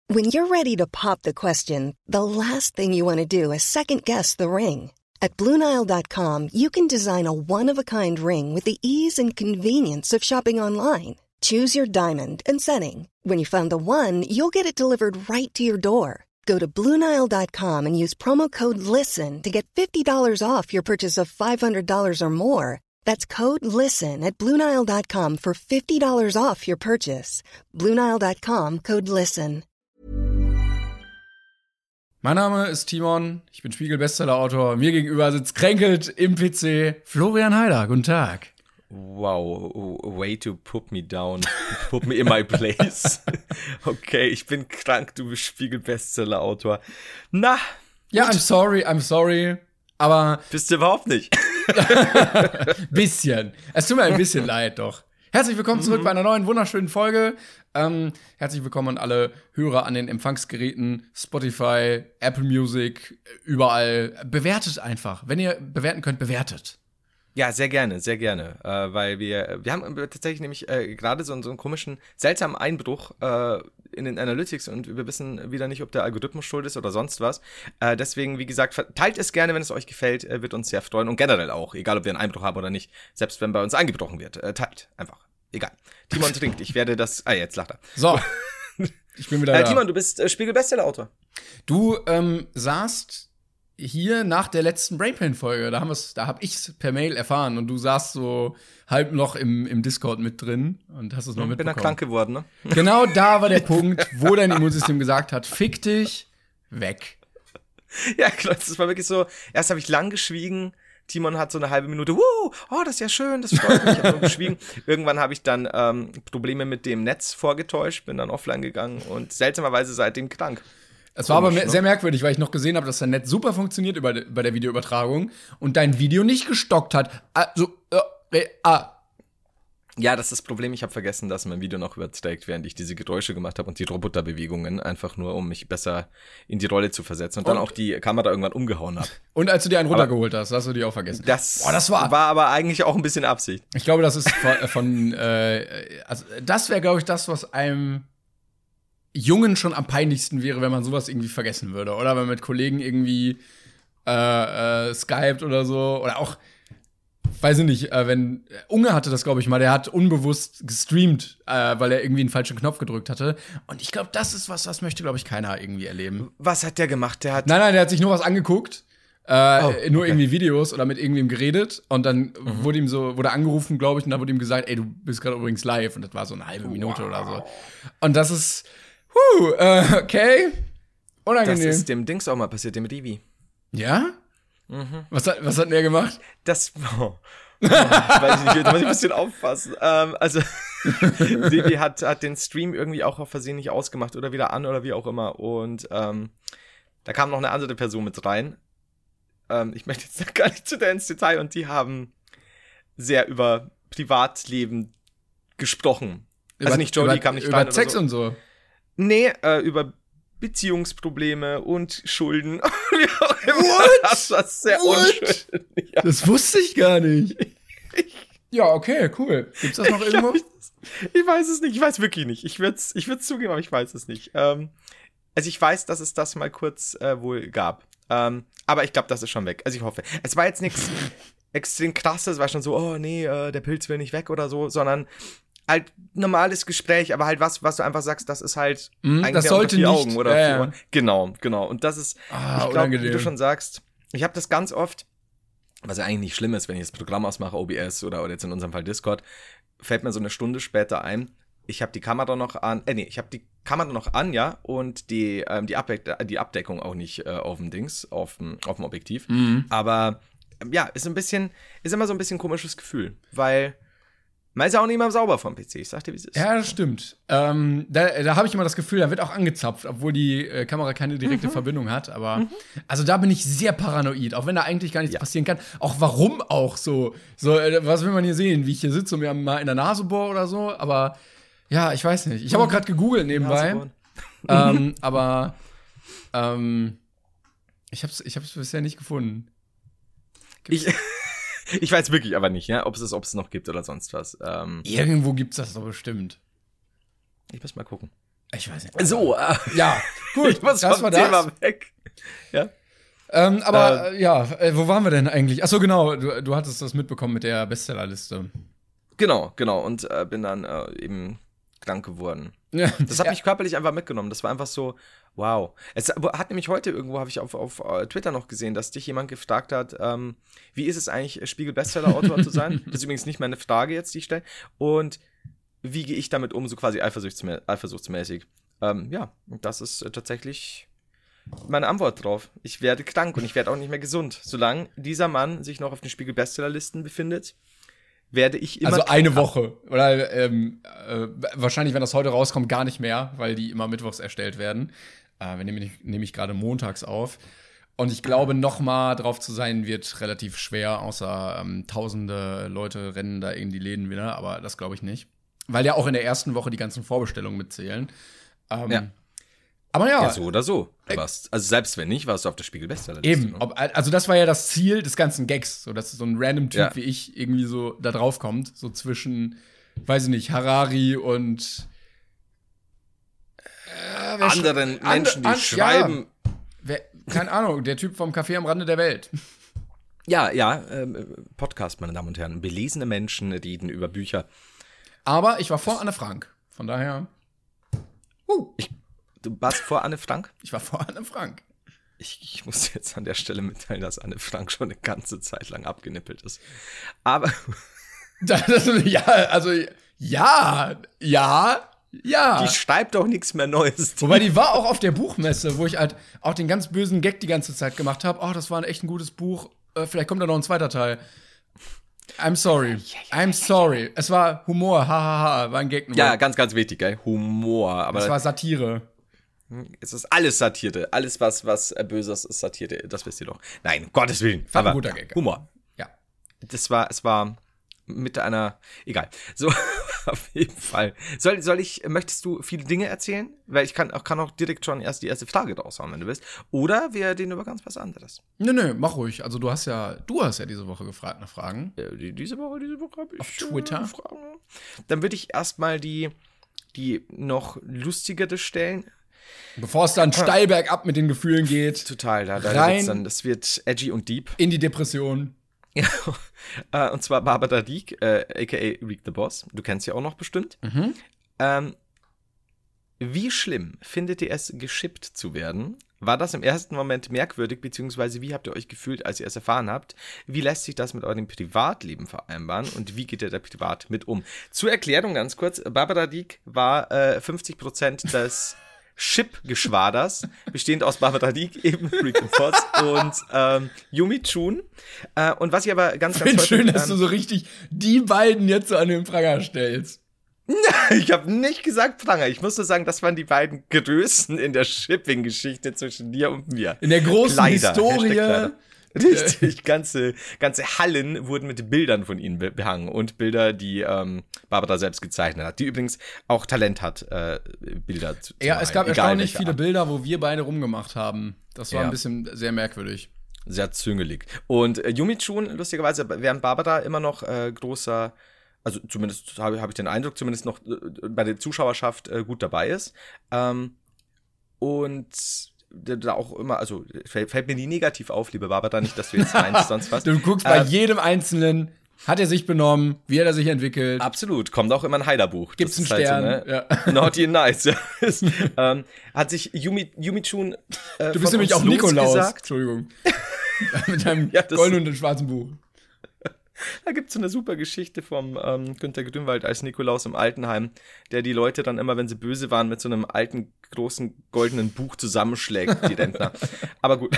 When you're ready to pop the question, the last thing you want to do is second-guess the ring. At BlueNile.com, you can design a one-of-a-kind ring with the ease and convenience of shopping online. Choose your diamond and setting. When you find the one, you'll get it delivered right to your door. Go to BlueNile.com and use promo code LISTEN to get $50 off your purchase of $500 or more. That's code LISTEN at BlueNile.com for $50 off your purchase. BlueNile.com, code LISTEN. Mein Name ist Timon, ich bin Spiegel-Bestseller-Autor. Mir gegenüber sitzt kränkelt im PC Florian Heider. Guten Tag. Wow, way to put me down. Put me in my place. Okay, ich bin krank, du bist Spiegel-Bestseller-Autor. Na, ja, gut. I'm sorry, aber bist du überhaupt nicht. Bisschen. Es tut mir ein bisschen leid, doch. Herzlich willkommen zurück bei einer neuen, wunderschönen Folge. Herzlich willkommen an alle Hörer an den Empfangsgeräten, Spotify, Apple Music, überall. Bewertet einfach. Wenn ihr bewerten könnt, bewertet. Ja, sehr gerne, weil wir haben tatsächlich nämlich gerade so einen komischen, seltsamen Einbruch in den Analytics und wir wissen wieder nicht, ob der Algorithmus schuld ist oder sonst was. Deswegen, wie gesagt, teilt es gerne, wenn es euch gefällt, wird uns sehr freuen und generell auch, egal ob wir einen Einbruch haben oder nicht, selbst wenn bei uns eingebrochen wird, teilt einfach, egal. Timon trinkt, ich werde das, jetzt lacht er. So, ich bin wieder da. Timon, du bist Spiegel-Bestseller-Autor. Du saßt hier nach der letzten Brainpain-Folge, da hab ich's per Mail erfahren und du saßt so halb noch im Discord mit drin und hast es noch mitbekommen. Bin da krank geworden, ne? Genau da war der Punkt, wo dein Immunsystem gesagt hat, fick dich, weg. Ja, klar, das war wirklich so, erst habe ich lang geschwiegen, Timon hat so eine halbe Minute, oh, das ist ja schön, das freut mich, ich habe nur geschwiegen. Irgendwann habe ich dann Probleme mit dem Netz vorgetäuscht, bin dann offline gegangen und seltsamerweise seitdem krank. Es war aber sehr merkwürdig, weil ich noch gesehen habe, dass dein Netz super funktioniert bei der Videoübertragung und dein Video nicht gestockt hat. Ja, das ist das Problem. Ich habe vergessen, dass mein Video noch überträgt, während ich diese Geräusche gemacht habe und die Roboterbewegungen, einfach nur, um mich besser in die Rolle zu versetzen und dann auch die Kamera irgendwann umgehauen habe. Und als du dir einen runtergeholt hast du die auch vergessen. Das war aber eigentlich auch ein bisschen Absicht. Ich glaube, das ist also das wäre, glaube ich, das, was einem Jungen schon am peinlichsten wäre, wenn man sowas irgendwie vergessen würde. Oder wenn man mit Kollegen irgendwie skypt oder so. Oder auch, weiß ich nicht, wenn Unge hatte das, glaube ich mal, der hat unbewusst gestreamt, weil er irgendwie einen falschen Knopf gedrückt hatte. Und ich glaube, das ist was möchte, glaube ich, keiner irgendwie erleben. Was hat der gemacht? Nein, der hat sich nur was angeguckt. Nur irgendwie Videos oder mit irgendwem geredet. Und dann wurde angerufen, glaube ich, und dann wurde ihm gesagt, ey, du bist gerade übrigens live. Und das war so eine halbe Minute oder so. Und das ist okay. Unangenehm. Das ist dem Dings auch mal passiert, dem Rivi. Ja? Mhm. Was hat denn der gemacht? Weiß ich nicht, da muss ich ein bisschen aufpassen. Also, Rivi hat den Stream irgendwie auch auf Versehen nicht ausgemacht oder wieder an oder wie auch immer. Und da kam noch eine andere Person mit rein. Ich möchte jetzt noch gar nicht zu sehr ins Detail. Und die haben sehr über Privatleben gesprochen. Also nicht Jodie kam nicht rein. Über Sex so. Und so. Nee, über Beziehungsprobleme und Schulden. What? Das war sehr unschön. Ja. Das wusste ich gar nicht. Ja, okay, cool. Gibt's das noch irgendwo? Ich weiß es nicht. Ich weiß wirklich nicht. Ich würd's zugeben, aber ich weiß es nicht. Also ich weiß, dass es das mal kurz wohl gab. Aber ich glaube, das ist schon weg. Also ich hoffe. Es war jetzt nichts extrem krasses. Es war schon so, oh nee, der Pilz will nicht weg oder so, sondern halt normales Gespräch, aber halt was du einfach sagst, das ist halt eigentlich das sollte unter 4 nicht, Augen oder ja. Genau. Und das ist, ich glaube, wie du schon sagst, ich habe das ganz oft, was ja eigentlich nicht schlimm ist, wenn ich das Programm ausmache, OBS oder jetzt in unserem Fall Discord, fällt mir so eine Stunde später ein, ich habe die Kamera noch an, ja, und die Abdeckung auch nicht auf dem Dings, auf dem Objektiv. Aber ja, ist immer so ein bisschen komisches Gefühl, weil man ist ja auch nicht immer sauber vom PC, ich sag dir, wie es ist. Ja, das stimmt. Da habe ich immer das Gefühl, da wird auch angezapft, obwohl die Kamera keine direkte Verbindung hat. Aber also da bin ich sehr paranoid, auch wenn da eigentlich gar nichts passieren kann. Auch warum auch so? Was will man hier sehen? Wie ich hier sitze und mir mal in der Nase bohre oder so? Aber ja, ich weiß nicht. Ich habe auch gerade gegoogelt nebenbei. Aber ich hab's bisher nicht gefunden. Ich weiß wirklich aber nicht, ja, ob es noch gibt oder sonst was. Irgendwo gibt's das doch bestimmt. Ich muss mal gucken. Ich weiß nicht. So, ja, gut, ich muss vom Thema weg. Ja. Wo waren wir denn eigentlich? Achso, genau, du hattest das mitbekommen mit der Bestsellerliste. Genau. Und bin dann eben krank geworden. Ja. Das hat mich körperlich einfach mitgenommen. Das war einfach so, wow. Es hat nämlich heute irgendwo, habe ich auf Twitter noch gesehen, dass dich jemand gefragt hat, wie ist es eigentlich, Spiegel-Bestseller-Autor zu sein? Das ist übrigens nicht meine Frage jetzt, die ich stelle. Und wie gehe ich damit um, so quasi eifersuchtsmäßig? Das ist tatsächlich meine Antwort drauf. Ich werde krank und ich werde auch nicht mehr gesund. Solange dieser Mann sich noch auf den Spiegel-Bestsellerlisten befindet, werde ich immer. Also eine Woche. Oder wahrscheinlich, wenn das heute rauskommt, gar nicht mehr, weil die immer mittwochs erstellt werden. Wir nehmen nämlich gerade montags auf. Und ich glaube, noch mal drauf zu sein, wird relativ schwer, außer tausende Leute rennen da in die Läden wieder. Aber das glaube ich nicht. Weil ja auch in der ersten Woche die ganzen Vorbestellungen mitzählen. Aber ja. So oder so. Also selbst wenn nicht, warst du auf der Spiegel-Bestsellerliste. Eben. Also das war ja das Ziel des ganzen Gags. So, dass so ein random Typ wie ich irgendwie so da drauf kommt. So zwischen, weiß ich nicht, Harari und anderen Menschen, die schreiben. Ja, keine Ahnung, der Typ vom Café am Rande der Welt. Podcast, meine Damen und Herren. Belesene Menschen reden über Bücher. Aber ich war vor Anne Frank. Von daher. Du warst vor Anne Frank? Ich war vor Anne Frank. Ich muss jetzt an der Stelle mitteilen, dass Anne Frank schon eine ganze Zeit lang abgenippelt ist. Aber. Ja. Die schreibt doch nichts mehr Neues. Wobei die war auch auf der Buchmesse, wo ich halt auch den ganz bösen Gag die ganze Zeit gemacht habe. Oh, das war echt ein gutes Buch. Vielleicht kommt da noch ein zweiter Teil. I'm sorry. Es war Humor, hahaha, war ein Gag. Ja, ganz, ganz wichtig, gell? Humor. Aber es war Satire. Es ist alles Satire. Alles, was Böses ist Satire. Das wisst ihr doch. Nein, um Gottes Willen. War ein guter Gag. Humor. Ja. Es war mit einer, egal. So, auf jeden Fall. Möchtest du viele Dinge erzählen? Weil ich kann auch direkt schon erst die erste Frage raushauen, wenn du willst. Oder wir reden über ganz was anderes. Nö, mach ruhig. Also du hast ja diese Woche gefragt nach Fragen. Diese Woche habe ich auf Twitter Fragen. Dann würde ich erstmal die noch lustigere stellen. Bevor es dann steil bergab mit den Gefühlen geht. Total, das wird edgy und deep. In die Depression. Ja, und zwar Barbara Dieck, a.k.a. Rick the Boss. Du kennst sie auch noch bestimmt. Mhm. Wie schlimm findet ihr es, geschippt zu werden? War das im ersten Moment merkwürdig, beziehungsweise wie habt ihr euch gefühlt, als ihr es erfahren habt? Wie lässt sich das mit eurem Privatleben vereinbaren und wie geht ihr da privat mit um? Zur Erklärung ganz kurz, Barbara Dieck war 50% des Chip-Geschwaders, bestehend aus Barbara Dieck, eben Rick the Boss und Yumi Chun. Und was ich aber ganz häufig... schön, dass du so richtig die beiden jetzt so an den Pranger stellst. Ich habe nicht gesagt Pranger. Ich muss nur sagen, das waren die beiden Größen in der Shipping-Geschichte zwischen dir und mir. In der großen Historie. Richtig, ganze Hallen wurden mit Bildern von ihnen behangen und Bilder, die Barbara selbst gezeichnet hat, die übrigens auch Talent hat, Bilder zu malen. Es gab erstaunlich viele Bilder, wo wir beide rumgemacht haben. Das war ein bisschen sehr merkwürdig. Sehr züngelig. Und Yumi Chun, lustigerweise, während Barbara immer noch großer, also zumindest habe ich den Eindruck, zumindest noch bei der Zuschauerschaft gut dabei ist. Und da auch immer, also fällt mir nie negativ auf, liebe Barbara, nicht, dass du jetzt meinst, sonst was. Du guckst bei jedem Einzelnen, hat er sich benommen, wie hat er sich entwickelt. Absolut, kommt auch immer ein Heilerbuch. Gibt's einen Stern. Halt so, ne? Ja. Naughty and nice. Hat sich Yumi Chun du bist nämlich auch Nikolaus gesagt. Entschuldigung. Mit deinem goldenen und schwarzen Buch. Da gibt es so eine super Geschichte vom Günter Grünwald als Nikolaus im Altenheim, der die Leute dann immer, wenn sie böse waren, mit so einem alten, großen, goldenen Buch zusammenschlägt, die Rentner. Aber gut.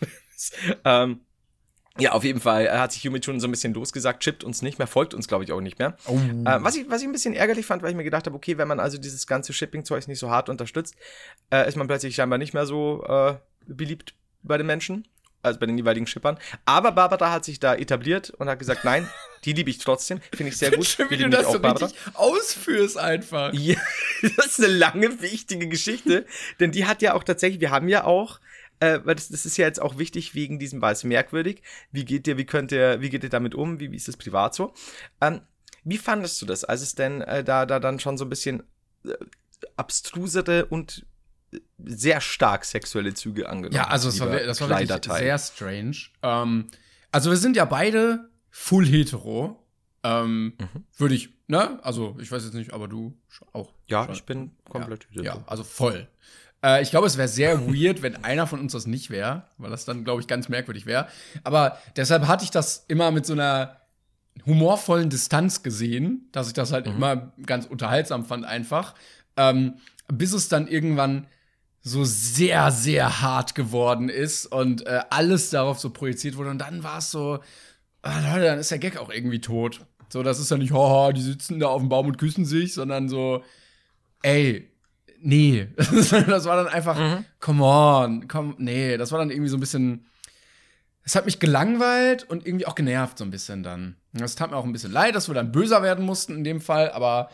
Ja, auf jeden Fall hat sich Yumi schon so ein bisschen losgesagt, chippt uns nicht mehr, folgt uns, glaube ich, auch nicht mehr. Oh. Was ich ein bisschen ärgerlich fand, weil ich mir gedacht habe, okay, wenn man also dieses ganze Shipping-Zeug nicht so hart unterstützt, ist man plötzlich scheinbar nicht mehr so beliebt bei den Menschen. Also bei den jeweiligen Shippern. Aber Barbara hat sich da etabliert und hat gesagt, nein, die liebe ich trotzdem. Finde ich sehr gut. Schön, wie du das so richtig ausführst einfach. Ja, das ist eine lange, wichtige Geschichte. Denn die hat ja auch tatsächlich, wir haben ja auch, weil das ist ja jetzt auch wichtig wegen diesem Weiß merkwürdig. Wie geht ihr damit um? Wie ist das privat so? Wie fandest du das, als es denn da dann schon so ein bisschen abstrusere und sehr stark sexuelle Züge angenommen. Ja, also das war wirklich sehr strange. Also wir sind ja beide full hetero. Würde ich, ne? Also ich weiß jetzt nicht, aber du auch. Ja, schon. Ich bin komplett hetero. Ja, also voll. Ich glaube, es wäre sehr weird, wenn einer von uns das nicht wäre, weil das dann, glaube ich, ganz merkwürdig wäre. Aber deshalb hatte ich das immer mit so einer humorvollen Distanz gesehen, dass ich das halt immer ganz unterhaltsam fand einfach. Bis es dann irgendwann so sehr, sehr hart geworden ist und alles darauf so projiziert wurde. Und dann war es so, Leute, dann ist der Gag auch irgendwie tot. So, das ist ja nicht, haha, die sitzen da auf dem Baum und küssen sich, sondern so, ey, nee. Das war dann einfach, come on, nee. Das war dann irgendwie so ein bisschen, es hat mich gelangweilt und irgendwie auch genervt so ein bisschen dann. Das tat mir auch ein bisschen leid, dass wir dann böser werden mussten in dem Fall, aber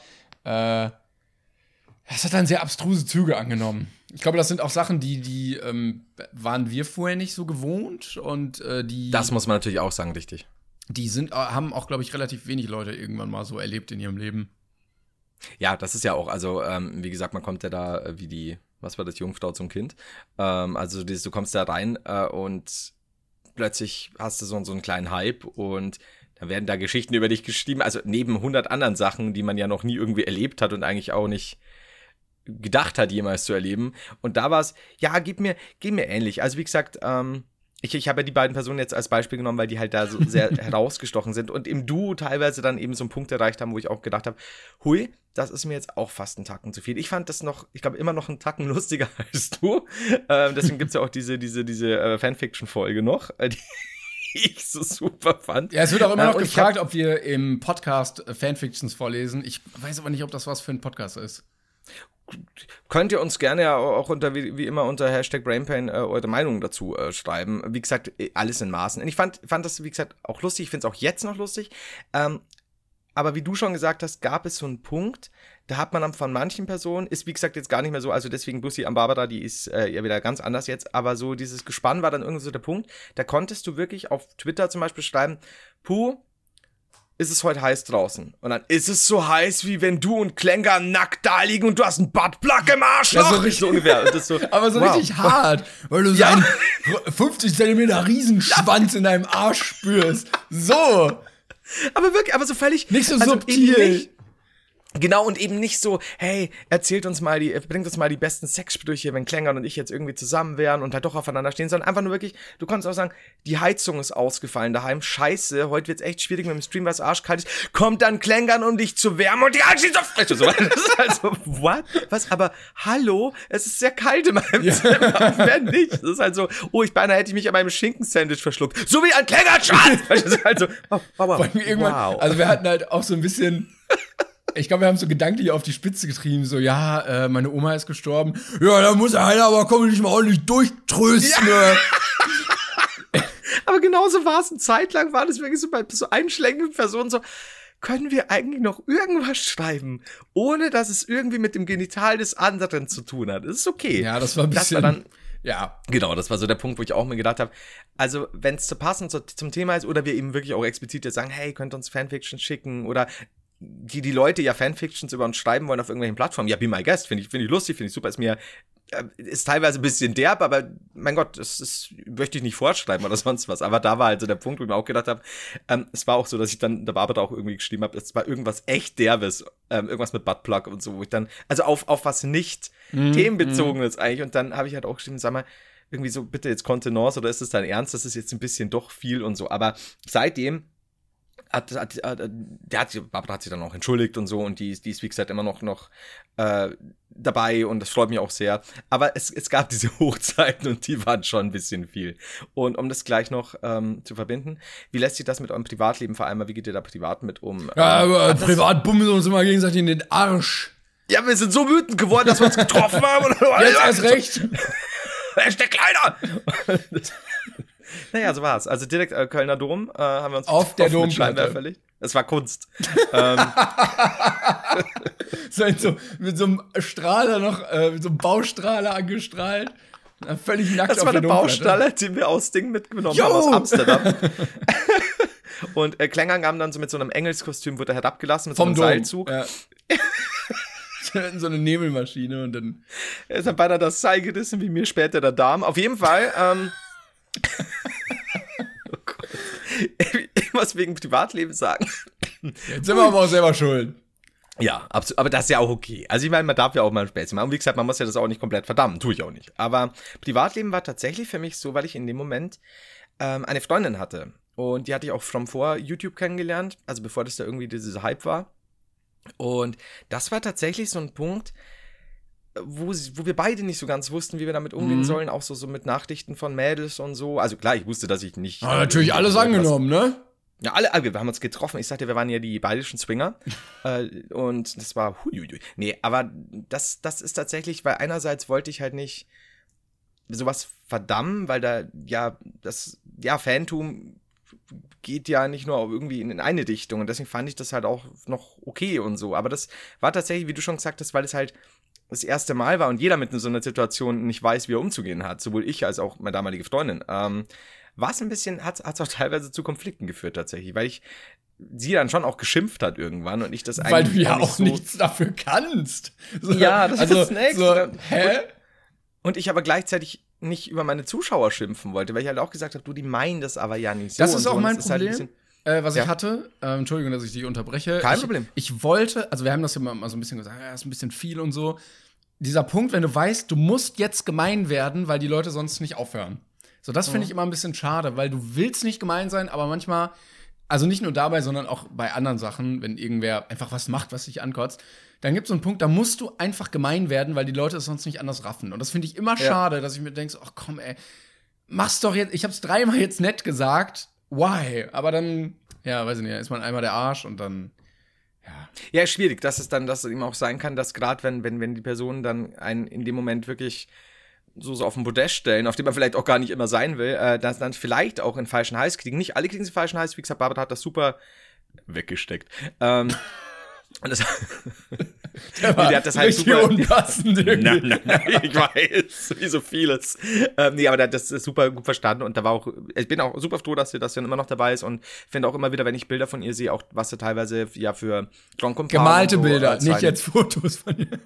das hat dann sehr abstruse Züge angenommen. Ich glaube, das sind auch Sachen, die waren wir vorher nicht so gewohnt und die. Das muss man natürlich auch sagen, richtig. Die haben auch, glaube ich, relativ wenig Leute irgendwann mal so erlebt in ihrem Leben. Ja, das ist ja auch, also wie gesagt, man kommt ja da was war das, Jungfrau zum Kind. Also du kommst da rein und plötzlich hast du so einen kleinen Hype und dann werden da Geschichten über dich geschrieben, also neben 100 anderen Sachen, die man ja noch nie irgendwie erlebt hat und eigentlich auch nicht gedacht hat, jemals zu erleben. Und da war es, ja, geht mir ähnlich. Also wie gesagt, ich habe ja die beiden Personen jetzt als Beispiel genommen, weil die halt da so sehr herausgestochen sind und im Duo teilweise dann eben so einen Punkt erreicht haben, wo ich auch gedacht habe, hui, das ist mir jetzt auch fast einen Tacken zu viel. Ich fand das immer noch einen Tacken lustiger als du. Deswegen gibt's ja auch diese Fanfiction-Folge noch, die ich so super fand. Ja, es wird auch immer noch gefragt, ob wir im Podcast Fanfictions vorlesen. Ich weiß aber nicht, ob das was für ein Podcast ist. Könnt ihr uns gerne ja auch wie immer unter #Brainpain eure Meinung dazu schreiben. Wie gesagt, alles in Maßen. Und ich fand das, wie gesagt, auch lustig. Ich finde es auch jetzt noch lustig. Aber wie du schon gesagt hast, gab es so einen Punkt, da hat man dann von manchen Personen, ist wie gesagt jetzt gar nicht mehr so, also deswegen Lucy am Barbara, die ist ja wieder ganz anders jetzt, aber so dieses Gespann war dann irgendwie so der Punkt, da konntest du wirklich auf Twitter zum Beispiel schreiben, puh, ist es heute heiß draußen? Und dann ist es so heiß, wie wenn du und Klenker nackt da liegen und du hast einen Buttplug im Arsch. Ja, so richtig, so ungefähr. Und das so, aber so richtig hart, weil du so einen 50 Zentimeter Riesenschwanz in deinem Arsch spürst. So. Aber wirklich, aber so völlig. Nicht so subtil. Genau, und eben nicht so, hey, bringt uns mal die besten Sexsprüche, wenn Klängern und ich jetzt irgendwie zusammen wären und halt doch aufeinander stehen, sondern einfach nur wirklich, du konntest auch sagen, die Heizung ist ausgefallen daheim, scheiße, heute wird's echt schwierig mit dem Stream, weil es arschkalt ist, kommt dann Klängern, um dich zu wärmen und die Heizung ist so frisch und so weiter. Das ist halt so, what? Was? Aber, hallo, es ist sehr kalt in meinem Zimmer, wer nicht? Das ist halt so, beinahe hätte ich mich an meinem Schinkensandwich verschluckt, so wie ein Klängern-Schatz! Das ist halt so, wow. Also wir hatten halt auch so ein bisschen, ich glaube, wir haben so gedanklich auf die Spitze getrieben, so, ja, meine Oma ist gestorben. Ja, da muss einer aber komm nicht mal ordentlich durchtrösten. Ja. Aber genauso war es, eine Zeit lang war das wirklich so bei so einschlägigen Personen so, können wir eigentlich noch irgendwas schreiben, ohne dass es irgendwie mit dem Genital des anderen zu tun hat? Das ist okay. Ja, das war ein bisschen, das war dann, ja. Genau, das war so der Punkt, wo ich auch mir gedacht habe, also wenn es zu passend zum Thema ist oder wir eben wirklich auch explizit jetzt sagen, hey, könnt uns Fanfiction schicken oder die Leute ja Fanfictions über uns schreiben wollen auf irgendwelchen Plattformen. Ja, be my guest, finde ich lustig, finde ich super. Ist teilweise ein bisschen derb, aber mein Gott, das möchte ich nicht vorschreiben oder sonst was. Aber da war halt so der Punkt, wo ich mir auch gedacht habe, es war auch so, dass ich dann der Barbara auch irgendwie geschrieben habe, es war irgendwas echt Derbes, irgendwas mit Buttplug und so, wo ich dann, also auf was nicht themenbezogenes eigentlich. Und dann habe ich halt auch geschrieben, sag mal, irgendwie so, bitte jetzt Kontenance oder ist das dein Ernst? Das ist jetzt ein bisschen doch viel und so. Aber seitdem Barbara hat sich dann auch entschuldigt und so und die ist wie gesagt immer noch dabei und das freut mich auch sehr. Aber es gab diese Hochzeiten und die waren schon ein bisschen viel. Und um das gleich noch zu verbinden, wie lässt sich das mit eurem Privatleben vereinbaren? Wie geht ihr da privat mit um? Ja, aber privat bummen wir uns immer gegenseitig in den Arsch. Ja, wir sind so wütend geworden, dass wir uns getroffen haben. Jetzt erst recht. Hashtag kleiner. Naja, so war's. Also direkt Kölner Dom haben wir uns auf der Domplatte verlegt. Es war Kunst. So mit so einem Strahler noch, mit so einem Baustrahler angestrahlt. Völlig nackt auf der Domplatte. Das war der Baustrahler, den wir aus Ding mitgenommen haben, aus Amsterdam. Und Klängern kam dann so mit so einem Engelskostüm, wurde herabgelassen, mit vom so einem Seilzug. Ja. so eine Nebelmaschine und dann. Er ist dann beinahe das Seil gerissen, wie mir später der Darm. Auf jeden Fall, oh Gott. Ich muss wegen Privatleben sagen. Jetzt sind wir aber auch selber schuld. Ja, absolut. Aber das ist ja auch okay. Also ich meine, man darf ja auch mal ein Späßchen machen. Und wie gesagt, man muss ja das auch nicht komplett verdammen. Tue ich auch nicht. Aber Privatleben war tatsächlich für mich so, weil ich in dem Moment eine Freundin hatte. Und die hatte ich auch vor YouTube kennengelernt. Also bevor das da irgendwie dieser Hype war. Und das war tatsächlich so ein Punkt, wo wir beide nicht so ganz wussten, wie wir damit umgehen sollen. Auch so mit Nachrichten von Mädels und so. Also klar, ich wusste, dass ich nicht... Aber natürlich alles angenommen, ne? Ja, alle, wir haben uns getroffen. Ich sagte, wir waren ja die bayerischen Swinger. Und das war Nee, aber das ist tatsächlich, weil einerseits wollte ich halt nicht sowas verdammen, weil da, Fantum geht ja nicht nur irgendwie in eine Richtung. Und deswegen fand ich das halt auch noch okay und so. Aber das war tatsächlich, wie du schon gesagt hast, weil es halt das erste Mal war und jeder mit so einer Situation nicht weiß, wie er umzugehen hat. Sowohl ich als auch meine damalige Freundin. War es ein bisschen, hat's auch teilweise zu Konflikten geführt tatsächlich, weil sie dann schon auch geschimpft hat irgendwann und ich das eigentlich. Weil du ja auch so nichts dafür kannst. So, ja, das ist das Nächste. So, hä? Und ich aber gleichzeitig nicht über meine Zuschauer schimpfen wollte, weil ich halt auch gesagt habe, die meinen das aber ja nicht so. Das ist auch mein Problem, halt was ich hatte. Entschuldigung, dass ich dich unterbreche. Kein Problem. Ich wollte, also wir haben das ja mal so ein bisschen gesagt, ja, ist ein bisschen viel und so. Dieser Punkt, wenn du weißt, du musst jetzt gemein werden, weil die Leute sonst nicht aufhören. So, das finde ich immer ein bisschen schade, weil du willst nicht gemein sein, aber manchmal, also nicht nur dabei, sondern auch bei anderen Sachen, wenn irgendwer einfach was macht, was dich ankotzt, dann gibt es so einen Punkt, da musst du einfach gemein werden, weil die Leute es sonst nicht anders raffen. Und das finde ich immer schade, dass ich mir denke, ach komm, ey, mach's doch jetzt, ich hab's 3-mal jetzt nett gesagt, why? Aber dann, ja, weiß ich nicht, ist man einmal der Arsch und dann, ja. Ja, schwierig, dass es eben auch sein kann, dass gerade wenn die Personen dann einen in dem Moment wirklich so auf den Podest stellen, auf dem man vielleicht auch gar nicht immer sein will, dass dann vielleicht auch einen falschen Hals kriegen. Nicht alle kriegen sie falschen Hals, wie gesagt, Barbara hat das super weggesteckt. Und das, die hat das halt super unpassend irgendwie. Nein, ich weiß, wie so vieles. Nee, aber der hat das super gut verstanden und da war auch, ich bin auch super froh, dass sie das dann immer noch dabei ist und finde auch immer wieder, wenn ich Bilder von ihr sehe, auch was sie teilweise ja für gemalte so, Bilder, nicht jetzt Fotos von ihr.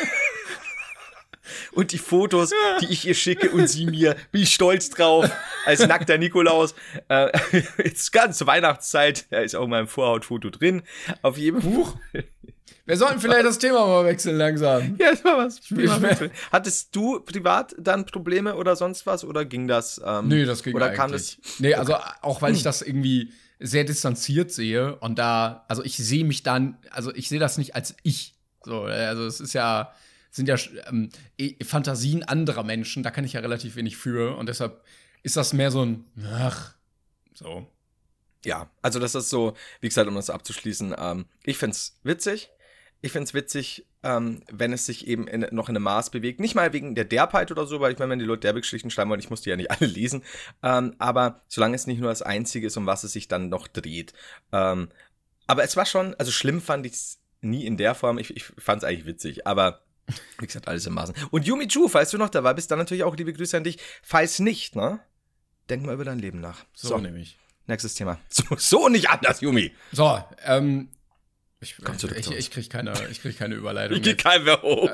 Und die Fotos, die ich ihr schicke und sie mir, bin ich stolz drauf, als nackter Nikolaus. Jetzt ganz zur Weihnachtszeit, da ist auch mal ein Vorhautfoto drin. Auf jedem Buch. Wir sollten vielleicht das Thema mal wechseln langsam. Ja, das war was. Hattest du privat dann Probleme oder sonst was? Oder ging das? Nee, das ging oder eigentlich. Kam das? Nee, also auch weil ich das irgendwie sehr distanziert sehe und da, also ich sehe mich dann, also ich sehe das nicht als ich. So, also es ist ja sind ja Fantasien anderer Menschen, da kann ich ja relativ wenig für und deshalb ist das mehr so ein so. Ja, also das ist so, wie gesagt, um das abzuschließen, ich find's witzig. Ich find's witzig, wenn es sich eben noch in einem Maß bewegt. Nicht mal wegen der Derbheit oder so, weil ich meine, wenn die Leute Derbe-Geschichten schreiben wollen, ich muss die ja nicht alle lesen, aber solange es nicht nur das Einzige ist, um was es sich dann noch dreht. Aber es war schon, also schlimm fand ich's nie in der Form, ich fand's eigentlich witzig, aber wie gesagt, alles im Maßen. Und Yumi Chu, falls du noch dabei bist, dann natürlich auch liebe Grüße an dich. Falls nicht, ne? Denk mal über dein Leben nach. So nämlich. Nächstes Thema. So nicht anders, Yumi. So, ich krieg keine Überleitung. Ich geh kein mehr hoch.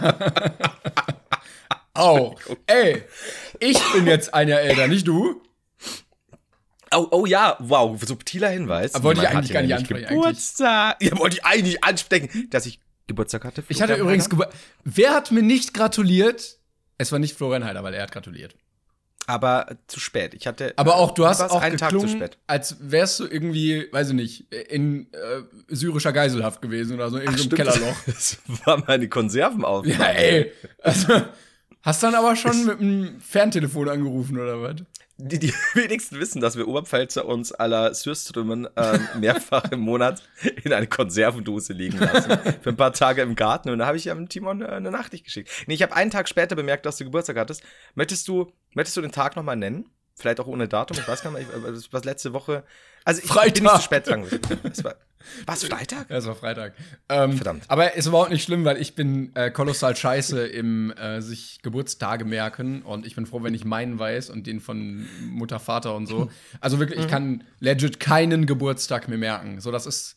Oh, ey, ich bin jetzt ein Jahr älter, nicht du? Oh ja, wow, subtiler Hinweis. Aber wollte ich eigentlich gar nicht ansprechen. Geburtstag. Ja, wollte ich eigentlich ansprechen, dass ich Geburtstag hatte. Ich hatte übrigens Wer hat mir nicht gratuliert? Es war nicht Florian Heider, weil er hat gratuliert. Aber zu spät. Ich hatte. Aber auch, du hast auch einen Tag zu spät. Als wärst du irgendwie, weiß ich nicht, in syrischer Geiselhaft gewesen oder so, in so einem Kellerloch. Das war meine Konservenaufnahme. Ja, ey. Also, hast dann aber schon mit einem Ferntelefon angerufen, oder was? Die wenigsten wissen, dass wir Oberpfälzer uns à la Sürströmen mehrfach im Monat in eine Konservendose liegen lassen. Für ein paar Tage im Garten. Und da habe ich ja Timon eine Nachricht geschickt. Nee, ich habe einen Tag später bemerkt, dass du Geburtstag hattest. Möchtest du den Tag nochmal nennen? Vielleicht auch ohne Datum. Ich weiß gar nicht, das war letzte Woche. Also ich bin nicht zu spät dran. War es Freitag? Ja, es war Freitag. Verdammt. Aber ist überhaupt nicht schlimm, weil ich bin kolossal scheiße im sich Geburtstage merken. Und ich bin froh, wenn ich meinen weiß und den von Mutter, Vater und so. Also wirklich, ich kann legit keinen Geburtstag mehr merken. So, das ist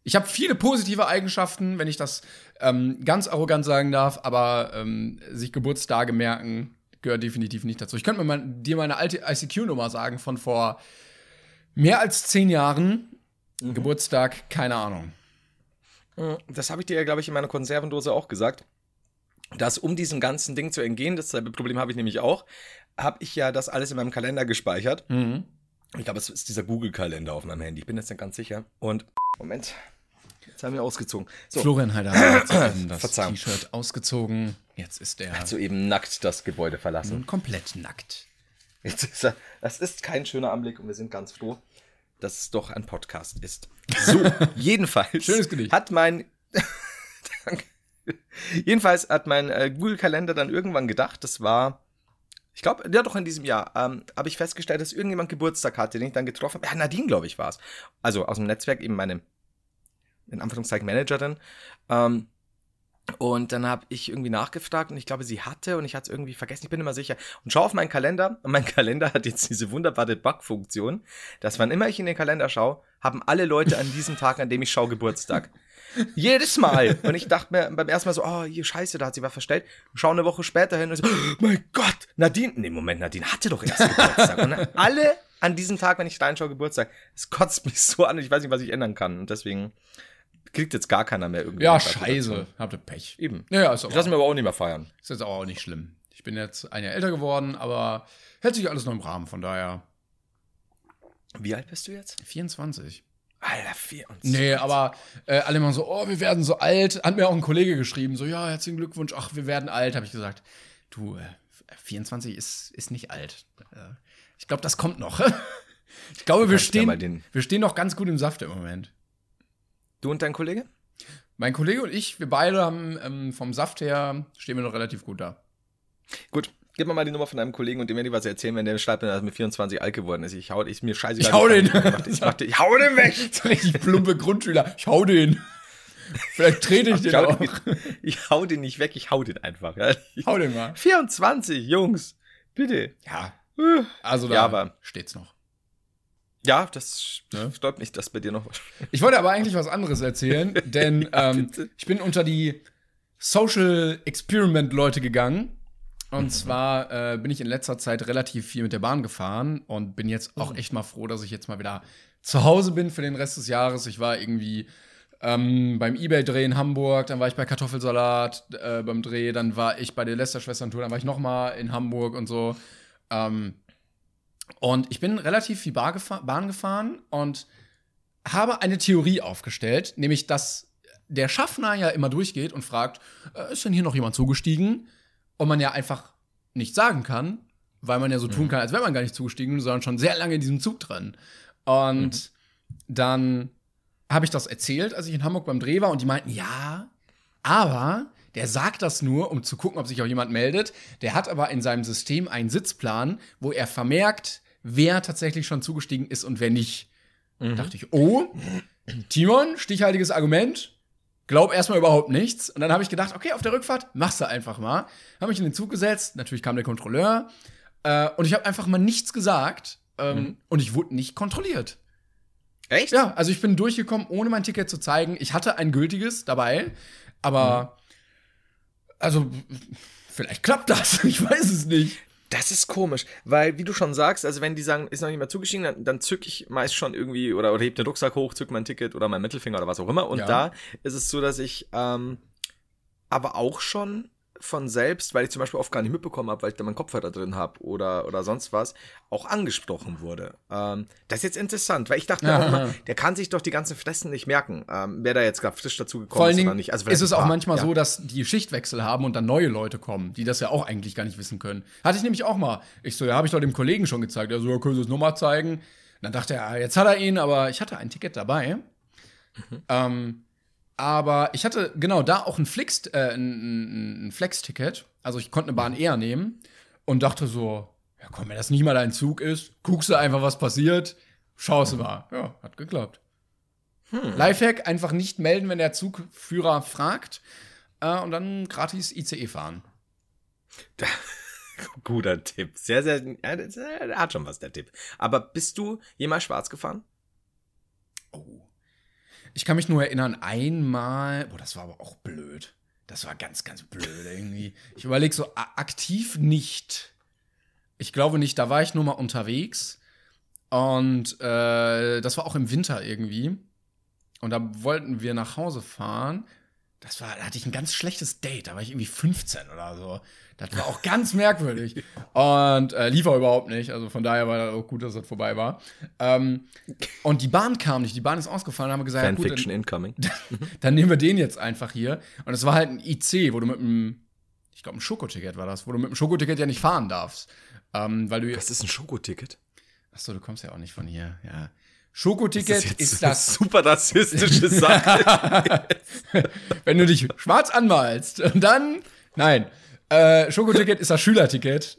Ich habe viele positive Eigenschaften, wenn ich das ganz arrogant sagen darf, aber sich Geburtstage merken gehört definitiv nicht dazu. Ich könnte dir meine alte ICQ-Nummer sagen von vor mehr als 10 Jahren. Geburtstag, keine Ahnung. Das habe ich dir ja, glaube ich, in meiner Konservendose auch gesagt, dass um diesem ganzen Ding zu entgehen, dasselbe Problem habe ich nämlich auch, habe ich ja das alles in meinem Kalender gespeichert. Ich glaube, es ist dieser Google-Kalender auf meinem Handy. Ich bin jetzt nicht ganz sicher. Und, Moment, jetzt haben wir ausgezogen. So. Florian Heider hat das T-Shirt ausgezogen. Jetzt ist er. Hat soeben nackt das Gebäude verlassen. Komplett nackt. Jetzt ist er. Das ist kein schöner Anblick und wir sind ganz froh, dass es doch ein Podcast ist. So, jedenfalls. Schönes Gedicht. Hat mein. Danke. Jedenfalls hat mein Google-Kalender dann irgendwann gedacht, das war. Ich glaube, ja doch in diesem Jahr, habe ich festgestellt, dass irgendjemand Geburtstag hatte, den ich dann getroffen habe. Ja, Nadine, glaube ich, war es. Also aus dem Netzwerk, eben meine, in Anführungszeichen, Managerin. Und dann habe ich irgendwie nachgefragt und ich glaube, sie hatte und ich hatte es irgendwie vergessen, ich bin immer sicher. Und schaue auf meinen Kalender und mein Kalender hat jetzt diese wunderbare Bug-Funktion, dass wann immer ich in den Kalender schaue, haben alle Leute an diesem Tag, an dem ich schaue, Geburtstag. Jedes Mal. Und ich dachte mir beim ersten Mal so, oh, hier scheiße, da hat sie was verstellt. Schau eine Woche später hin und so, oh mein Gott, Nadine. Nee, Moment, Nadine hatte doch erst Geburtstag. Und alle an diesem Tag, wenn ich reinschaue, Geburtstag. Es kotzt mich so an und ich weiß nicht, was ich ändern kann. Und deswegen kriegt jetzt gar keiner mehr irgendwie. Ja, scheiße. Habt ihr Pech. Eben. Ja, ist ich lasse mich aber auch nicht mehr feiern. Ist jetzt auch nicht schlimm. Ich bin jetzt ein Jahr älter geworden, aber hält sich alles noch im Rahmen, von daher. Wie alt bist du jetzt? 24. Alter, 24. Nee, aber alle immer so, oh, wir werden so alt. Hat mir auch ein Kollege geschrieben, so, ja, herzlichen Glückwunsch, ach, wir werden alt. Habe ich gesagt, du, 24 ist nicht alt. Ich glaube, das kommt noch. Ich glaube, wir stehen noch ganz gut im Saft im Moment. Du und dein Kollege? Mein Kollege und ich, wir beide haben vom Saft her, stehen wir noch relativ gut da. Gut. Gib mir mal die Nummer von deinem Kollegen und dem werde ich was erzählen, wenn der schreibt, dass er mit 24 alt geworden ist. Ist mir scheißegal. Ich hau den. Ich hau den weg. Das ist richtig plumpe Grundschüler. Ich hau den. Vielleicht trete ich den auch. Ich hau den nicht weg, ich hau den einfach. Ja. Hau den mal. 24, Jungs. Bitte. Ja. Also da ja, steht's noch. Ja, das stört mich, dass bei dir noch was. Ich wollte aber eigentlich was anderes erzählen, denn ich bin unter die Social Experiment Leute gegangen. Und zwar bin ich in letzter Zeit relativ viel mit der Bahn gefahren und bin jetzt auch echt mal froh, dass ich jetzt mal wieder zu Hause bin für den Rest des Jahres. Ich war irgendwie beim eBay-Dreh in Hamburg, dann war ich bei Kartoffelsalat beim Dreh, dann war ich bei der Lester-Schwestern-Tour, dann war ich noch mal in Hamburg und so. Und ich bin relativ viel Bahn gefahren und habe eine Theorie aufgestellt, nämlich, dass der Schaffner ja immer durchgeht und fragt, ist denn hier noch jemand zugestiegen? Und man ja einfach nicht sagen kann, weil man ja so tun kann, als wäre man gar nicht zugestiegen, sondern schon sehr lange in diesem Zug drin. Und dann habe ich das erzählt, als ich in Hamburg beim Dreh war, und die meinten, ja, aber der sagt das nur, um zu gucken, ob sich auch jemand meldet. Der hat aber in seinem System einen Sitzplan, wo er vermerkt, wer tatsächlich schon zugestiegen ist und wer nicht. Da dachte ich, oh, Timon, stichhaltiges Argument. Glaub erstmal überhaupt nichts. Und dann habe ich gedacht, okay, auf der Rückfahrt machst du einfach mal. Habe mich in den Zug gesetzt. Natürlich kam der Kontrolleur. Und ich habe einfach mal nichts gesagt. Und ich wurde nicht kontrolliert. Echt? Ja, also ich bin durchgekommen, ohne mein Ticket zu zeigen. Ich hatte ein gültiges dabei. Aber, also, vielleicht klappt das. Ich weiß es nicht. Das ist komisch, weil, wie du schon sagst, also wenn die sagen, ist noch nicht mehr zugestiegen, dann zücke ich meist schon irgendwie, oder heb den Rucksack hoch, zück mein Ticket oder mein Mittelfinger oder was auch immer. Und da ist es so, dass ich aber auch schon von selbst, weil ich zum Beispiel oft gar nicht mitbekommen habe, weil ich da meinen Kopfhörer drin habe oder sonst was, auch angesprochen wurde. Das ist jetzt interessant, weil ich dachte mir auch immer, der kann sich doch die ganzen Fressen nicht merken, wer da jetzt gerade frisch dazugekommen ist oder nicht. Also ist es auch manchmal so, dass die Schichtwechsel haben und dann neue Leute kommen, die das ja auch eigentlich gar nicht wissen können. Hatte ich nämlich auch mal. Ich so, ja, habe ich doch dem Kollegen schon gezeigt. Er so, ja, können Sie es nochmal zeigen? Und dann dachte er, ja, jetzt hat er ihn, aber ich hatte ein Ticket dabei. Aber ich hatte genau da auch ein Flex-Ticket. Also ich konnte eine Bahn eher nehmen und dachte so, ja komm, wenn das nicht mal dein Zug ist, guckst du einfach, was passiert, schaust du mal. Ja, hat geklappt. Lifehack, einfach nicht melden, wenn der Zugführer fragt und dann gratis ICE fahren. Guter Tipp. Sehr, sehr, der hat schon was, der Tipp. Aber bist du jemals schwarz gefahren? Oh. Ich kann mich nur erinnern, einmal, das war aber auch blöd. Das war ganz, ganz blöd irgendwie. Ich überlege so, aktiv nicht. Ich glaube nicht, da war ich nur mal unterwegs. Und das war auch im Winter irgendwie. Und da wollten wir nach Hause fahren. Da hatte ich ein ganz schlechtes Date. Da war ich irgendwie 15 oder so. Das war auch ganz merkwürdig. Und lief auch überhaupt nicht. Also von daher war das auch gut, dass das vorbei war. Und die Bahn kam nicht. Die Bahn ist ausgefallen. Da haben wir gesagt, Fanfiction incoming. Dann nehmen wir den jetzt einfach hier. Und es war halt ein IC, wo du mit einem, ich glaube, ein Schokoticket war das, wo du mit einem Schokoticket ja nicht fahren darfst. Weil du Was ist ein Schokoticket? Achso, du kommst ja auch nicht von hier. Ja. Schokoticket ist das super rassistische Sache. Wenn du dich schwarz anmalst und dann, nein, Schokoticket ist das Schülerticket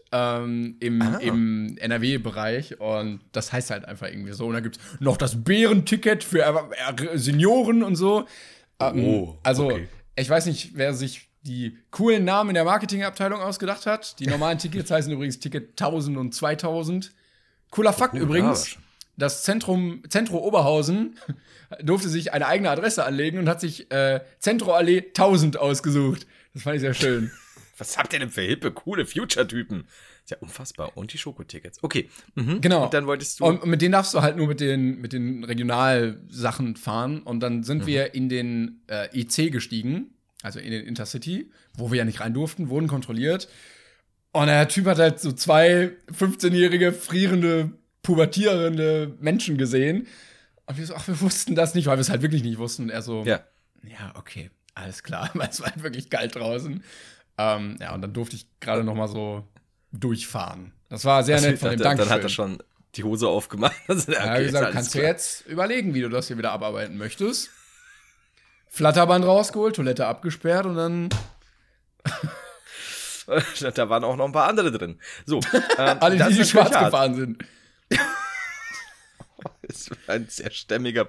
im NRW-Bereich und das heißt halt einfach irgendwie so. Und dann gibt's noch das Bärenticket für Senioren und so. Okay. Ich weiß nicht, wer sich die coolen Namen in der Marketingabteilung ausgedacht hat. Die normalen Tickets heißen übrigens Ticket 1000 und 2000. Cooler Fakt übrigens. Das Zentro Oberhausen durfte sich eine eigene Adresse anlegen und hat sich Zentroallee 1000 ausgesucht. Das fand ich sehr schön. Was habt ihr denn für hippe, coole Future-Typen? Ist ja unfassbar. Und die Schokotickets. Okay. Genau. Und dann wolltest du. Und mit denen darfst du halt nur mit den Regionalsachen fahren. Und dann sind wir in den IC gestiegen, also in den Intercity, wo wir ja nicht rein durften, wurden kontrolliert. Und der Typ hat halt so 2 15-jährige, frierende, pubertierende Menschen gesehen. Und wir so, wir wussten das nicht, weil wir es halt wirklich nicht wussten. Und er so, ja, okay, alles klar. Weil es war halt wirklich kalt draußen. Und dann durfte ich gerade noch mal so durchfahren. Das war sehr nett von dem Dankeschön. Dann hat er schon die Hose aufgemacht. Also, er hat gesagt, kannst du jetzt überlegen, wie du das hier wieder abarbeiten möchtest. Flatterband rausgeholt, Toilette abgesperrt und dann da waren auch noch ein paar andere drin. So, alle, die schwarz gefahren sind. Das war ein sehr stämmiger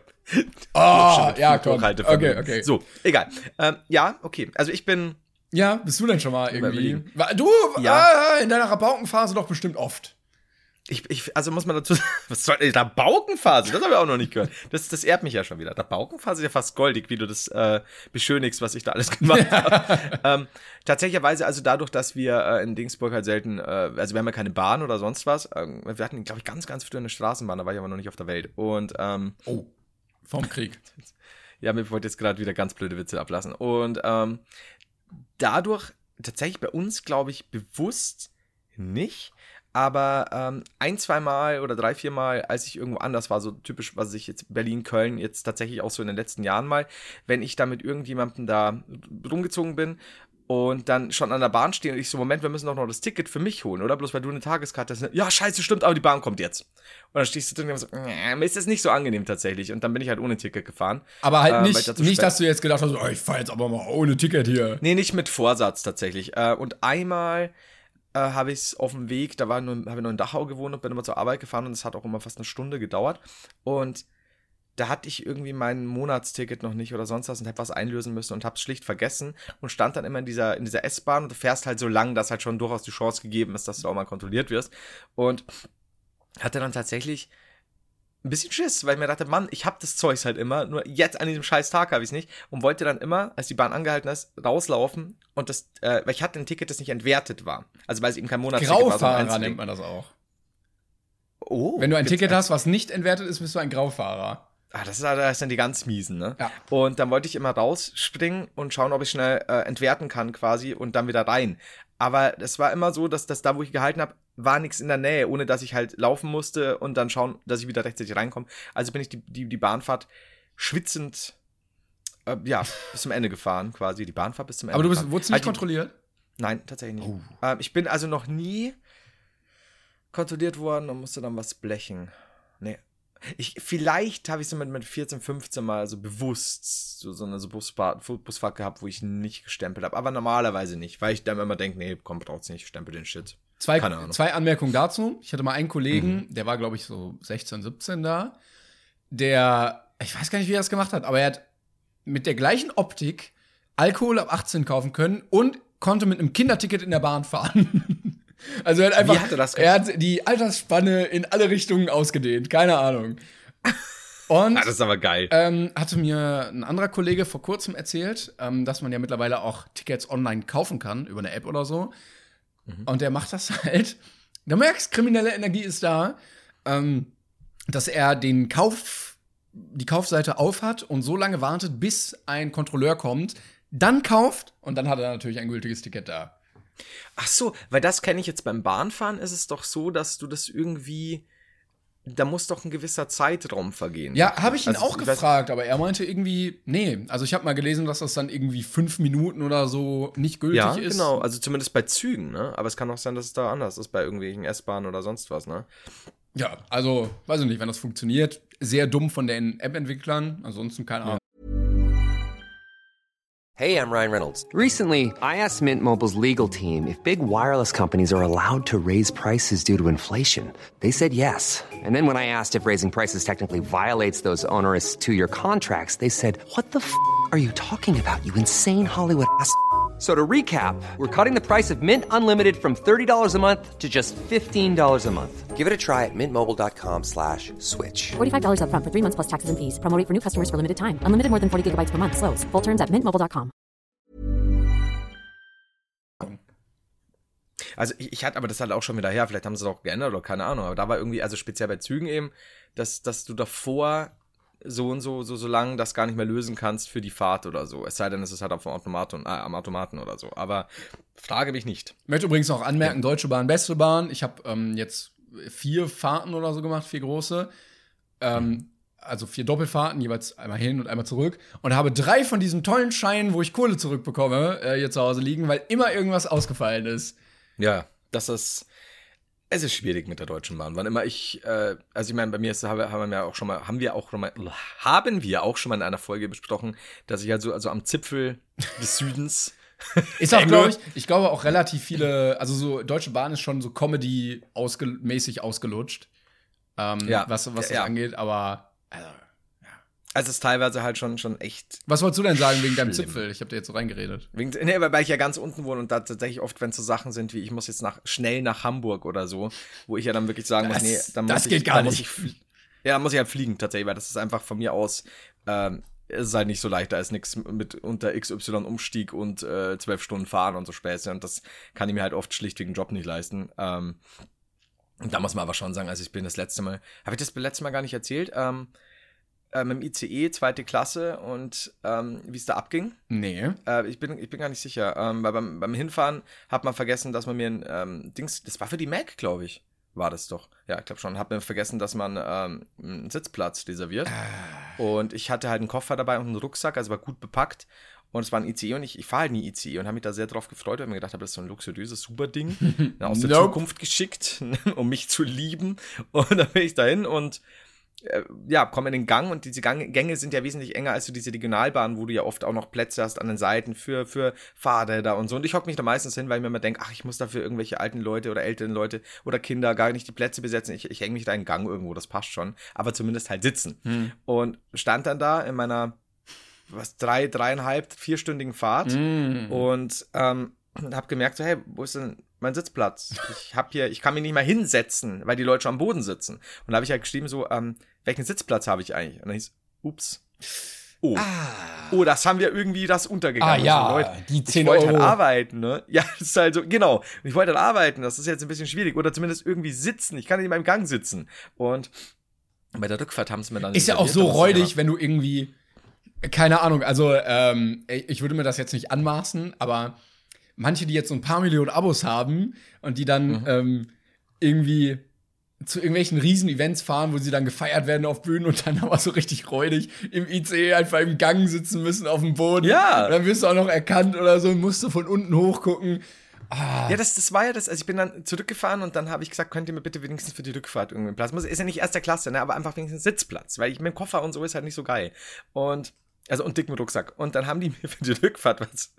ja, komm. Okay. So, egal. Ja, okay. Also ich bin. Ja, bist du denn schon mal irgendwie? Du, in deiner Rabaukenphase doch bestimmt oft. Also muss man dazu sagen, was soll denn Rabaukenphase? Das habe ich auch noch nicht gehört. Das ehrt mich ja schon wieder. Rabaukenphase ist ja fast goldig, wie du das beschönigst, was ich da alles gemacht habe. Tatsächlicherweise, also dadurch, dass wir in Dingsburg halt selten, also wir haben ja keine Bahn oder sonst was. Wir hatten, glaube ich, ganz, ganz früh eine Straßenbahn, da war ich aber noch nicht auf der Welt. Und vom Krieg. Ja, mir wollte jetzt gerade wieder ganz blöde Witze ablassen. Und dadurch, tatsächlich bei uns, glaube ich, bewusst nicht. Aber 1-2 Mal oder 3-4 Mal, als ich irgendwo anders war, so typisch, was ich jetzt Berlin, Köln, jetzt tatsächlich auch so in den letzten Jahren mal, wenn ich da mit irgendjemandem da rumgezogen bin und dann schon an der Bahn stehe und ich so, Moment, wir müssen doch noch das Ticket für mich holen, oder? Bloß weil du eine Tageskarte hast. Ja, scheiße, stimmt, aber die Bahn kommt jetzt. Und dann stehst du drin und so, mir ist das nicht so angenehm tatsächlich. Und dann bin ich halt ohne Ticket gefahren. Aber halt nicht, dass du jetzt gedacht hast, ich fahr jetzt aber mal ohne Ticket hier. Nee, nicht mit Vorsatz tatsächlich. Und einmal habe ich es auf dem Weg, habe ich noch in Dachau gewohnt und bin immer zur Arbeit gefahren und es hat auch immer fast eine Stunde gedauert. Und da hatte ich irgendwie mein Monatsticket noch nicht oder sonst was und habe was einlösen müssen und habe es schlicht vergessen und stand dann immer in dieser S-Bahn und du fährst halt so lang, dass halt schon durchaus die Chance gegeben ist, dass du auch mal kontrolliert wirst. Und hatte dann tatsächlich ein bisschen Schiss, weil ich mir dachte, Mann, ich hab das Zeugs halt immer, nur jetzt an diesem scheiß Tag habe ich es nicht und wollte dann immer, als die Bahn angehalten ist, rauslaufen und das, weil ich hatte ein Ticket, das nicht entwertet war. Also weil es eben kein Monatsticket war. Graufahrer nennt man das auch. Oh. Wenn du ein Ticket hast, was nicht entwertet ist, bist du ein Graufahrer. Das ist dann die ganz miesen, ne? Ja. Und dann wollte ich immer rausspringen und schauen, ob ich schnell entwerten kann quasi und dann wieder rein. Aber das war immer so, dass das da, wo ich gehalten habe, war nichts in der Nähe, ohne dass ich halt laufen musste und dann schauen, dass ich wieder rechtzeitig reinkomme. Also bin ich die Bahnfahrt schwitzend, bis zum Ende gefahren quasi. Die Bahnfahrt bis zum Ende. Aber wurdest du nicht kontrolliert? Nein, tatsächlich nicht. Ich bin also noch nie kontrolliert worden und musste dann was blechen. Nee. Vielleicht habe ich so mit 14, 15 Mal so bewusst so eine Busfahrt gehabt, wo ich nicht gestempelt habe. Aber normalerweise nicht, weil ich dann immer denke, nee, komm, braucht's nicht, stempel den Shit. Zwei Anmerkungen dazu. Ich hatte mal einen Kollegen, der war, glaube ich, so 16, 17 da, der, ich weiß gar nicht, wie er das gemacht hat, aber er hat mit der gleichen Optik Alkohol ab 18 kaufen können und konnte mit einem Kinderticket in der Bahn fahren. Also er hat einfach, Wie hat er das gemacht? Er hat die Altersspanne in alle Richtungen ausgedehnt, keine Ahnung. Und das ist aber geil. Hatte mir ein anderer Kollege vor kurzem erzählt, dass man ja mittlerweile auch Tickets online kaufen kann, über eine App oder so. Und der macht das halt. Du merkst, kriminelle Energie ist da, dass er die Kaufseite aufhat und so lange wartet, bis ein Kontrolleur kommt, dann kauft und dann hat er natürlich ein gültiges Ticket da. Ach so, weil das kenne ich jetzt beim Bahnfahren, ist es doch so, dass du das irgendwie, da muss doch ein gewisser Zeitraum vergehen. Ja, habe ich ihn auch gefragt, aber er meinte irgendwie, nee. Also ich habe mal gelesen, dass das dann irgendwie 5 Minuten oder so nicht gültig ist. Ja, genau, also zumindest bei Zügen, ne? Aber es kann auch sein, dass es da anders ist, bei irgendwelchen S-Bahnen oder sonst was, ne? Ja, also, weiß ich nicht, wenn das funktioniert. Sehr dumm von den App-Entwicklern, ansonsten keine Ahnung. Hey, I'm Ryan Reynolds. Recently, I asked Mint Mobile's legal team if big wireless companies are allowed to raise prices due to inflation. They said yes. And then when I asked if raising prices technically violates those onerous 2-year contracts, they said, "What the f*** are you talking about, you insane Hollywood ass?" So to recap, we're cutting the price of Mint Unlimited from $30 a month to just $15 a month. Give it a try at mintmobile.com/switch. $45 up front for 3 months plus taxes and fees. Promo rate for new customers for limited time. Unlimited more than 40 gigabytes per month. Slows full terms at mintmobile.com. Also ich hatte, aber das ist halt auch schon wieder her, vielleicht haben sie es auch geändert oder keine Ahnung, aber da war irgendwie, also speziell bei Zügen eben, dass du davor so und so lang das gar nicht mehr lösen kannst für die Fahrt oder so. Es sei denn, es ist halt am Automaten oder so. Aber frage mich nicht. Ich möchte übrigens noch anmerken, Deutsche Bahn, beste Bahn. Ich habe jetzt 4 Fahrten oder so gemacht, 4 große. Also 4 Doppelfahrten, jeweils einmal hin und einmal zurück. Und habe 3 von diesen tollen Scheinen, wo ich Kohle zurückbekomme, hier zu Hause liegen, weil immer irgendwas ausgefallen ist. Ja, es ist schwierig mit der Deutschen Bahn. Wann immer also ich meine, bei mir haben wir auch schon mal in einer Folge besprochen, dass ich also am Zipfel des Südens ist auch, glaube ich glaube auch relativ viele, also so Deutsche Bahn ist schon so Comedy-mäßig ausgelutscht, was das angeht, aber also es ist teilweise halt schon echt. Was wolltest du denn sagen wegen deinem Zipfel? Ich habe dir jetzt so reingeredet. Weil ich ja ganz unten wohne und da tatsächlich oft, wenn es so Sachen sind wie, ich muss jetzt schnell nach Hamburg oder so, wo ich ja dann wirklich sagen muss, nee, dann muss ich halt fliegen tatsächlich, weil das ist einfach von mir aus, es ist halt nicht so leicht, da ist nichts mit unter XY Umstieg und 12 Stunden fahren und so Späße und das kann ich mir halt oft schlicht wegen Job nicht leisten. Und da muss man aber schon sagen, also ich bin das letzte Mal gar nicht erzählt, mit dem ICE, 2. Klasse und wie es da abging? Nee. Ich bin gar nicht sicher. Weil beim Hinfahren hat man vergessen, dass man mir ein das war für die Mac, glaube ich, war das doch. Ja, ich glaube schon. Hat mir vergessen, dass man einen Sitzplatz reserviert. Und ich hatte halt einen Koffer dabei und einen Rucksack, also war gut bepackt. Und es war ein ICE und ich fahre halt nie ICE und habe mich da sehr drauf gefreut, weil ich mir gedacht habe, das ist so ein luxuriöses, super Ding. Aus der Zukunft geschickt, um mich zu lieben. Und dann bin ich dahin und komme in den Gang und diese Gänge sind ja wesentlich enger als so diese Regionalbahnen, wo du ja oft auch noch Plätze hast an den Seiten für Fahrräder und so. Und ich hocke mich da meistens hin, weil ich mir immer denke, ich muss dafür irgendwelche alten Leute oder älteren Leute oder Kinder gar nicht die Plätze besetzen. Ich hänge mich da in den Gang irgendwo, das passt schon. Aber zumindest halt sitzen. Und stand dann da in meiner 3,5-4-stündigen Fahrt und habe gemerkt, so, hey, wo ist denn mein Sitzplatz? Ich kann mich nicht mal hinsetzen, weil die Leute schon am Boden sitzen. Und da habe ich halt geschrieben so, welchen Sitzplatz habe ich eigentlich? Und dann hieß, ups. Oh, das haben wir irgendwie untergegangen. Ja, also, Leute, die 10 ich wollte Euro. halt arbeiten, ne? Ja, das ist halt so, genau. Und ich wollte halt arbeiten, das ist jetzt ein bisschen schwierig. Oder zumindest irgendwie sitzen. Ich kann nicht in meinem Gang sitzen. Und bei der Rückfahrt haben sie mir dann ist ja auch so räudig, wenn du irgendwie, keine Ahnung, also ich würde mir das jetzt nicht anmaßen, aber manche, die jetzt so ein paar Millionen Abos haben und die dann irgendwie zu irgendwelchen Riesen-Events fahren, wo sie dann gefeiert werden auf Bühnen und dann aber so richtig räudig im ICE einfach im Gang sitzen müssen auf dem Boden. Ja. Und dann wirst du auch noch erkannt oder so und musst du von unten hochgucken. Ja, das war ja das, also ich bin dann zurückgefahren und dann habe ich gesagt, könnt ihr mir bitte wenigstens für die Rückfahrt irgendwie einen Platz. Ist ja nicht erster Klasse, ne, aber einfach wenigstens Sitzplatz, weil ich mit dem Koffer und so ist halt nicht so geil. Und dicken Rucksack. Und dann haben die mir für die Rückfahrt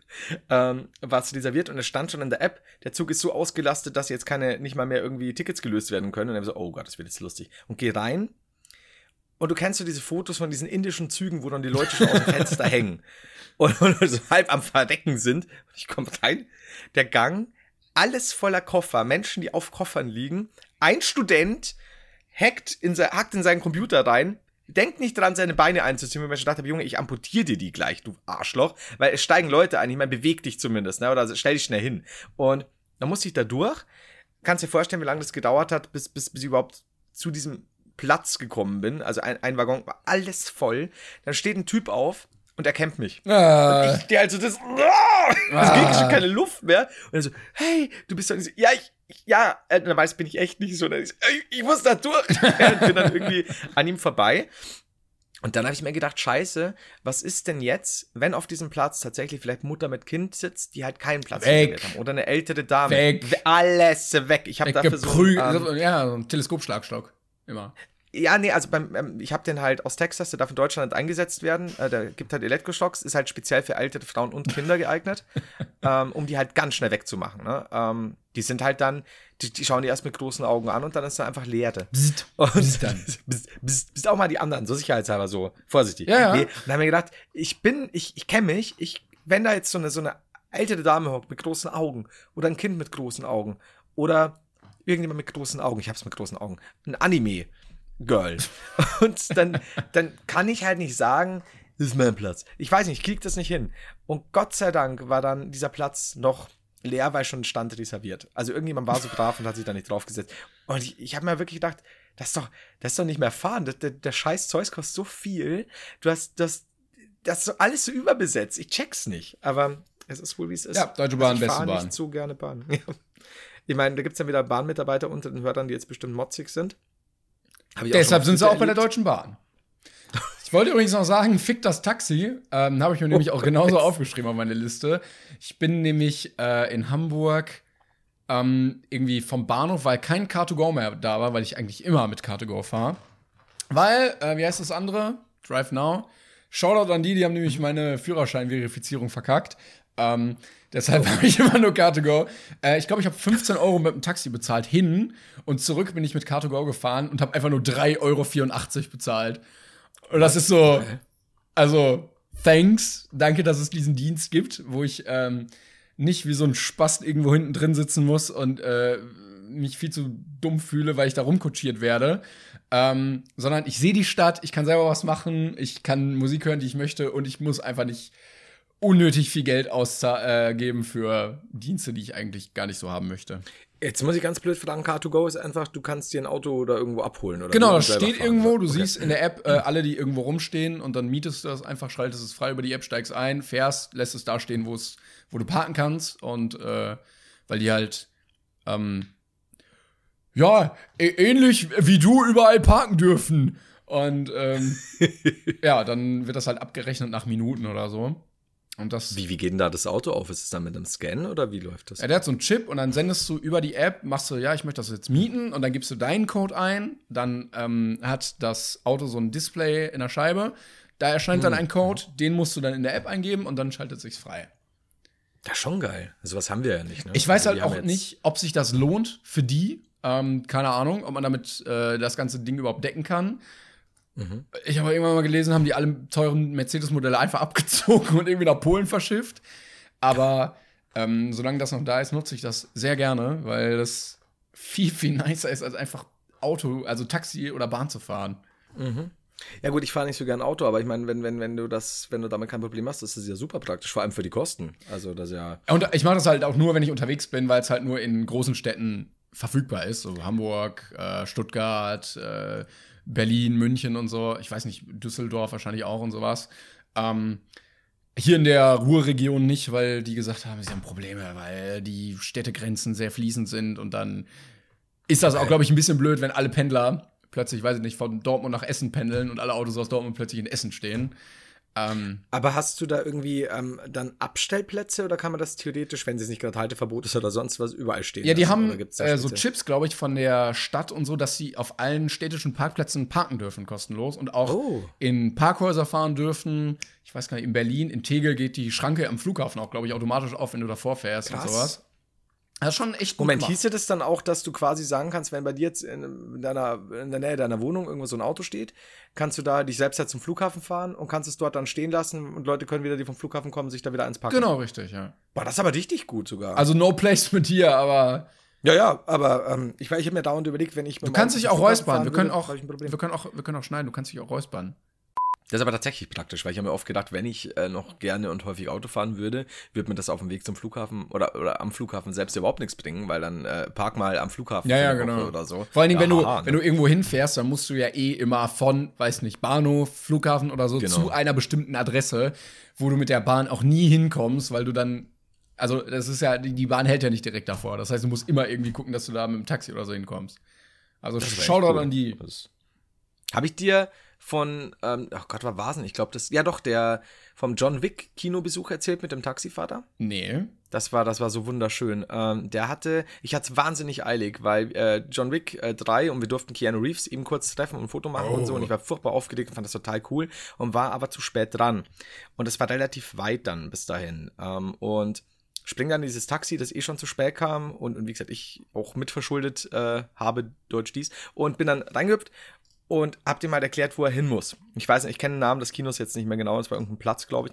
was reserviert und es stand schon in der App, der Zug ist so ausgelastet, dass jetzt nicht mal mehr irgendwie Tickets gelöst werden können. Und dann so, oh Gott, das wird jetzt lustig. Und geh rein und du kennst so diese Fotos von diesen indischen Zügen, wo dann die Leute schon aus dem Fenster hängen und so halb am Verdecken sind. Und ich komme rein, der Gang, alles voller Koffer, Menschen, die auf Koffern liegen. Ein Student hackt in seinen Computer rein, denkt nicht dran, seine Beine einzuziehen, weil ich schon dachte, Junge, ich amputiere dir die gleich, du Arschloch. Weil es steigen Leute ein, ich meine, beweg dich zumindest, ne? Oder stell dich schnell hin. Und dann musste ich da durch. Kannst dir vorstellen, wie lange das gedauert hat, bis ich überhaupt zu diesem Platz gekommen bin. Also ein Waggon war alles voll. Dann steht ein Typ auf und erkennt mich. Und ich, der also das ging schon keine Luft mehr. Und er so, hey, du bist doch nicht so, dann weiß, bin ich echt nicht so. Ich muss da durch. Und bin dann irgendwie an ihm vorbei. Und dann habe ich mir gedacht, scheiße, was ist denn jetzt, wenn auf diesem Platz tatsächlich vielleicht Mutter mit Kind sitzt, die halt keinen Platz weg. Haben. Oder eine ältere Dame. Weg. Alles weg. Ich habe dafür so ein Teleskopschlagstock. Immer. Ja, nee, also ich habe den halt aus Texas, der darf in Deutschland eingesetzt werden. Der gibt halt Elektroschocks, ist halt speziell für ältere Frauen und Kinder geeignet, um die halt ganz schnell wegzumachen. Ne? Die sind halt dann, die schauen die erst mit großen Augen an und dann ist da einfach Leere. Bist auch mal die anderen, so sicherheitshalber so, vorsichtig. Ja. Nee. Und dann haben wir gedacht, ich kenne mich, wenn da jetzt so eine ältere Dame hockt mit großen Augen oder ein Kind mit großen Augen oder irgendjemand mit großen Augen, ich hab's mit großen Augen, ein Anime-Girl. Und dann kann ich halt nicht sagen, das ist mein Platz. Ich weiß nicht, ich krieg das nicht hin. Und Gott sei Dank war dann dieser Platz noch leer, weil schon stand reserviert. Also irgendjemand war so brav und hat sich da nicht draufgesetzt. Und ich habe mir wirklich gedacht, das ist doch nicht mehr fahren. Der scheiß Zeug kostet so viel. Du hast das so alles so überbesetzt. Ich check's nicht. Aber es ist wohl, wie es ist. Ja, Deutsche Bahn, beste Bahn. Ich fahre nicht so gerne Bahn. Ich meine, da gibt es dann wieder Bahnmitarbeiter unter den Hörern, die jetzt bestimmt motzig sind. Deshalb sind sie auch bei der Deutschen Bahn. Ich wollte übrigens noch sagen, fick das Taxi. Habe ich mir nämlich auch genauso aufgeschrieben auf meine Liste. Ich bin nämlich in Hamburg irgendwie vom Bahnhof, weil kein Car2Go mehr da war, weil ich eigentlich immer mit Car2Go fahre. Weil, wie heißt das andere? Drive Now. Shoutout an die haben nämlich meine Führerscheinverifizierung verkackt. Deshalb habe ich immer nur Car2Go. Ich glaube, ich habe 15 Euro mit dem Taxi bezahlt hin und zurück bin ich mit Car2Go gefahren und habe einfach nur 3,84 Euro bezahlt. Und das ist so, also, thanks, danke, dass es diesen Dienst gibt, wo ich nicht wie so ein Spast irgendwo hinten drin sitzen muss und mich viel zu dumm fühle, weil ich da rumkutschiert werde. Sondern ich sehe die Stadt, ich kann selber was machen, ich kann Musik hören, die ich möchte und ich muss einfach nicht unnötig viel Geld ausgeben für Dienste, die ich eigentlich gar nicht so haben möchte. Jetzt muss ich ganz blöd fragen, Car2Go ist einfach, du kannst dir ein Auto oder irgendwo abholen, oder? Genau, das steht irgendwo, du siehst in der App alle, die irgendwo rumstehen und dann mietest du das einfach, schaltest es frei über die App, steigst ein, fährst, lässt es da stehen, wo du parken kannst und weil die halt ähnlich wie du überall parken dürfen und ja, dann wird das halt abgerechnet nach Minuten oder so. Und das wie geht denn da das Auto auf? Ist es dann mit einem Scan oder wie läuft das? Ja, der hat so einen Chip und dann sendest du über die App, machst du, ja, ich möchte das jetzt mieten und dann gibst du deinen Code ein, dann hat das Auto so ein Display in der Scheibe, da erscheint dann ein Code, den musst du dann in der App eingeben und dann schaltet es sich frei. Ja, schon geil. Sowas haben wir ja nicht, ne? Ich weiß halt auch nicht, ob sich das lohnt für die, keine Ahnung, ob man damit das ganze Ding überhaupt decken kann. Ich habe irgendwann mal gelesen, haben die alle teuren Mercedes-Modelle einfach abgezogen und irgendwie nach Polen verschifft. Aber solange das noch da ist, nutze ich das sehr gerne, weil das viel, viel nicer ist, als einfach Auto, also Taxi oder Bahn zu fahren. Ja gut, ich fahre nicht so gern Auto, aber ich meine, wenn du damit kein Problem hast, das ist ja super praktisch, vor allem für die Kosten. Also das ja. Und ich mache das halt auch nur, wenn ich unterwegs bin, weil es halt nur in großen Städten verfügbar ist, so Hamburg, Stuttgart, Berlin, München und so. Ich weiß nicht, Düsseldorf wahrscheinlich auch und sowas. Hier in der Ruhrregion nicht, weil die gesagt haben, sie haben Probleme, weil die Städtegrenzen sehr fließend sind. Und dann ist das auch, glaube ich, ein bisschen blöd, wenn alle Pendler plötzlich, weiß ich nicht, von Dortmund nach Essen pendeln und alle Autos aus Dortmund plötzlich in Essen stehen. Aber hast du da irgendwie dann Abstellplätze oder kann man das theoretisch, wenn es nicht gerade Halteverbot ist oder sonst was, überall stehen? Ja, die haben so Chips, glaube ich, von der Stadt und so, dass sie auf allen städtischen Parkplätzen parken dürfen, kostenlos. Und auch in Parkhäuser fahren dürfen. Ich weiß gar nicht, in Berlin, in Tegel geht die Schranke am Flughafen auch, glaube ich, automatisch auf, wenn du davor fährst. Krass. Und sowas. Das ist schon echt gut. Moment, hieße das dann auch, dass du quasi sagen kannst, wenn bei dir jetzt in der Nähe deiner Wohnung irgendwo so ein Auto steht, kannst du da dich selbst halt zum Flughafen fahren und kannst es dort dann stehen lassen und Leute können wieder, die vom Flughafen kommen, sich da wieder eins packen? Genau, richtig, ja. Boah, das ist aber richtig gut sogar. Also no placement hier, aber Ja, aber ich habe mir dauernd überlegt, wenn ich... Du kannst dich auch räuspern. Wir können auch schneiden. Du kannst dich auch räuspern. Das ist aber tatsächlich praktisch, weil ich habe mir oft gedacht, wenn ich noch gerne und häufig Auto fahren würde mir das auf dem Weg zum Flughafen oder am Flughafen selbst überhaupt nichts bringen, weil dann park mal am Flughafen genau. Oder so. Vor allen Dingen, wenn du irgendwo hinfährst, dann musst du ja immer von, weiß nicht, Bahnhof, Flughafen oder so zu einer bestimmten Adresse, wo du mit der Bahn auch nie hinkommst, weil du dann, also das ist ja, die Bahn hält ja nicht direkt davor. Das heißt, du musst immer irgendwie gucken, dass du da mit dem Taxi oder so hinkommst. Also Shoutout an die. Habe ich dir von, war Vasen, ich glaube, der vom John Wick Kinobesuch erzählt mit dem Taxifahrer? Nee. Das war so wunderschön. Ich hatte es wahnsinnig eilig, weil John Wick 3 und wir durften Keanu Reeves eben kurz treffen und ein Foto machen und so und ich war furchtbar aufgeregt und fand das total cool und war aber zu spät dran. Und es war relativ weit dann bis dahin. Und spring dann in dieses Taxi, das schon zu spät kam und wie gesagt, ich auch mitverschuldet habe Deutsch dies und bin dann reingehüpft und hab dem mal erklärt, wo er hin muss. Ich weiß nicht, ich kenne den Namen des Kinos jetzt nicht mehr genau, es war irgendein Platz, glaube ich.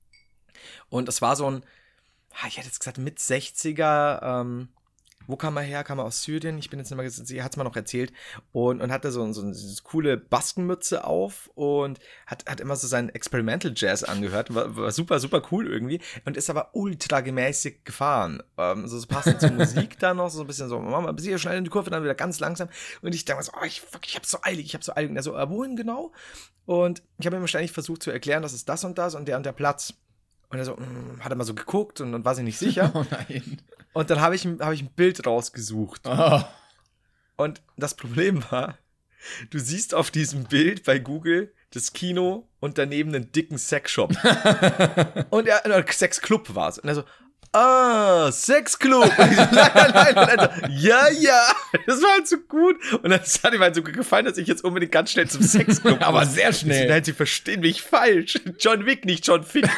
Und das war so ein, ich hätte jetzt gesagt, mit 60er, wo kam er her? Kam er aus Syrien? Ich bin jetzt nicht mehr, sie hat es mal noch erzählt. Und hatte so eine coole Baskenmütze auf und hat immer so seinen Experimental Jazz angehört. War super, super cool irgendwie. Und ist aber ultra gemäßigt gefahren. So passend zur Musik da noch, so ein bisschen so, machen wir ein bisschen schnell in die Kurve, dann wieder ganz langsam. Und ich dachte mir so, ich hab's so eilig. Und er so, wohin genau? Und ich habe ihm ständig versucht zu erklären, das ist das und der Platz. Und er so, hat er mal so geguckt und war sich nicht sicher. Oh nein. Und dann habe ich ein Bild rausgesucht. Oh. Und das Problem war, du siehst auf diesem Bild bei Google das Kino und daneben einen dicken Sexshop. Und Sexclub war es. Und er so, Sexclub. Und ich so, nein. Und er so, ja. Das war halt so gut. Und dann hat ihm halt so gefallen, dass ich jetzt unbedingt ganz schnell zum Sexclub aber sehr schnell. Nein, sie verstehen mich falsch. John Wick, nicht John Fick.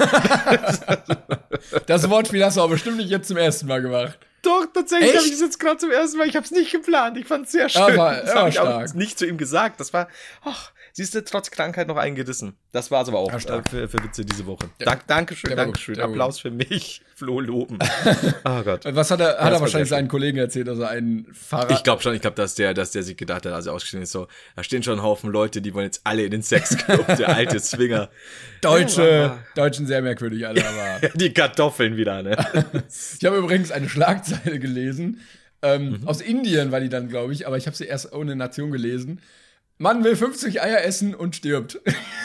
Das Wortspiel hast du aber bestimmt nicht jetzt zum ersten Mal gemacht. Doch, tatsächlich habe ich es jetzt gerade zum ersten Mal. Ich habe es nicht geplant. Ich fand es sehr schön. Das habe ich auch nicht zu ihm gesagt. Das war, siehst du, trotz Krankheit noch eingerissen. Das war es aber auch für Witze diese Woche. Ja. Dankeschön. Applaus für mich. Flo loben. Oh Gott. Was hat er wahrscheinlich seinen Kollegen erzählt, also einen Fahrer? Ich glaube schon. Ich glaube, dass der sich gedacht hat, als er ausgestiegen ist, so, da stehen schon ein Haufen Leute, die wollen jetzt alle in den Sexclub, der alte Zwinger. Deutschen sehr merkwürdig alle, aber. Die Kartoffeln wieder, ne? Ich habe übrigens eine Schlagzeile gelesen. Aus Indien war die dann, glaube ich, aber ich habe sie erst ohne Nation gelesen. Mann will 50 Eier essen und stirbt.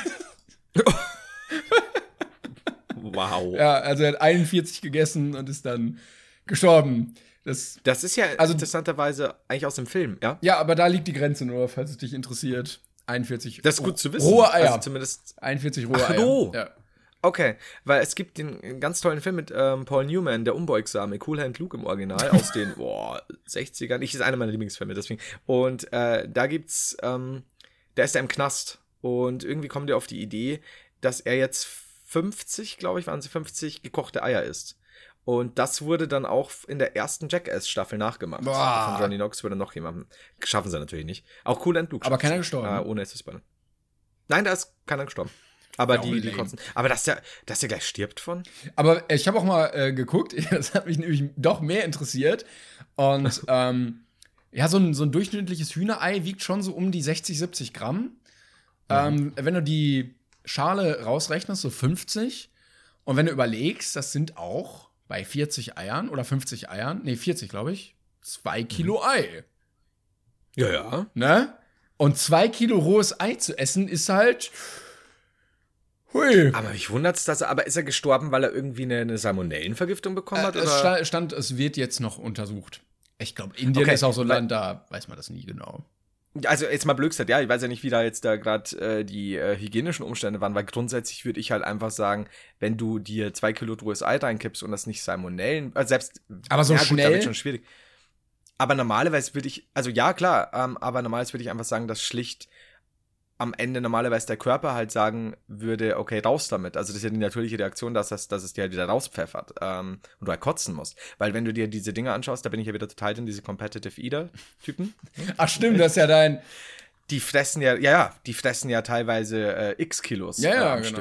Wow. Ja, also er hat 41 gegessen und ist dann gestorben. Das ist ja interessanterweise eigentlich aus dem Film, ja? Ja, aber da liegt die Grenze nur, falls es dich interessiert. 41 Das ist gut zu wissen. Rohe Eier. Also zumindest 41 rohe Eier. Ja. Okay, weil es gibt den ganz tollen Film mit Paul Newman, der Unbeugsame, Cool Hand Luke im Original, aus den 60ern. Ich ist einer meiner Lieblingsfilme, deswegen. Und da gibt's, der ist ja im Knast. Und irgendwie kommt er auf die Idee, dass er jetzt 50, glaube ich, waren sie 50 gekochte Eier isst. Und das wurde dann auch in der ersten Jackass-Staffel nachgemacht. Boah. Von Johnny Knox würde noch jemanden. Schaffen sie natürlich nicht. Auch Cool Hand Luke. Aber keiner gestorben. Ohne Spoiler. Nein, da ist keiner gestorben. Aber die kotzen. Aber dass der gleich stirbt von? Aber ich habe auch mal geguckt, das hat mich nämlich doch mehr interessiert. Und so ein durchschnittliches Hühnerei wiegt schon so um die 60, 70 Gramm. Wenn du die Schale rausrechnest, so 50. Und wenn du überlegst, das sind auch bei 40 Eiern oder 50 Eiern, 40 glaube ich, 2 Kilo Ei. Ja. Ne? Und 2 Kilo rohes Ei zu essen ist halt... Hui. Aber mich wundert's, aber ist er gestorben, weil er irgendwie eine Salmonellenvergiftung bekommen hat? Oder? Es wird jetzt noch untersucht. Ich glaube, Indien ist auch so ein Land, da weiß man das nie genau. Also jetzt mal blöd gesagt, ja, ich weiß ja nicht, wie da jetzt da gerade die hygienischen Umstände waren, weil grundsätzlich würde ich halt einfach sagen, wenn du dir 2 Kilo rohes Ei reinkippst und das nicht Salmonellen, selbst... Aber so schnell? Gut, da wird schon schwierig. Aber normalerweise würde ich, also ja, klar, aber normalerweise würde ich einfach sagen, dass schlicht am Ende normalerweise der Körper halt sagen würde, okay, raus damit. Also das ist ja die natürliche Reaktion, dass es dir halt wieder rauspfeffert und du halt kotzen musst. Weil wenn du dir diese Dinge anschaust, da bin ich ja wieder total in diese Competitive Eater-Typen. Ach stimmt, das ist ja dein... Die fressen ja teilweise x Kilos am Stück.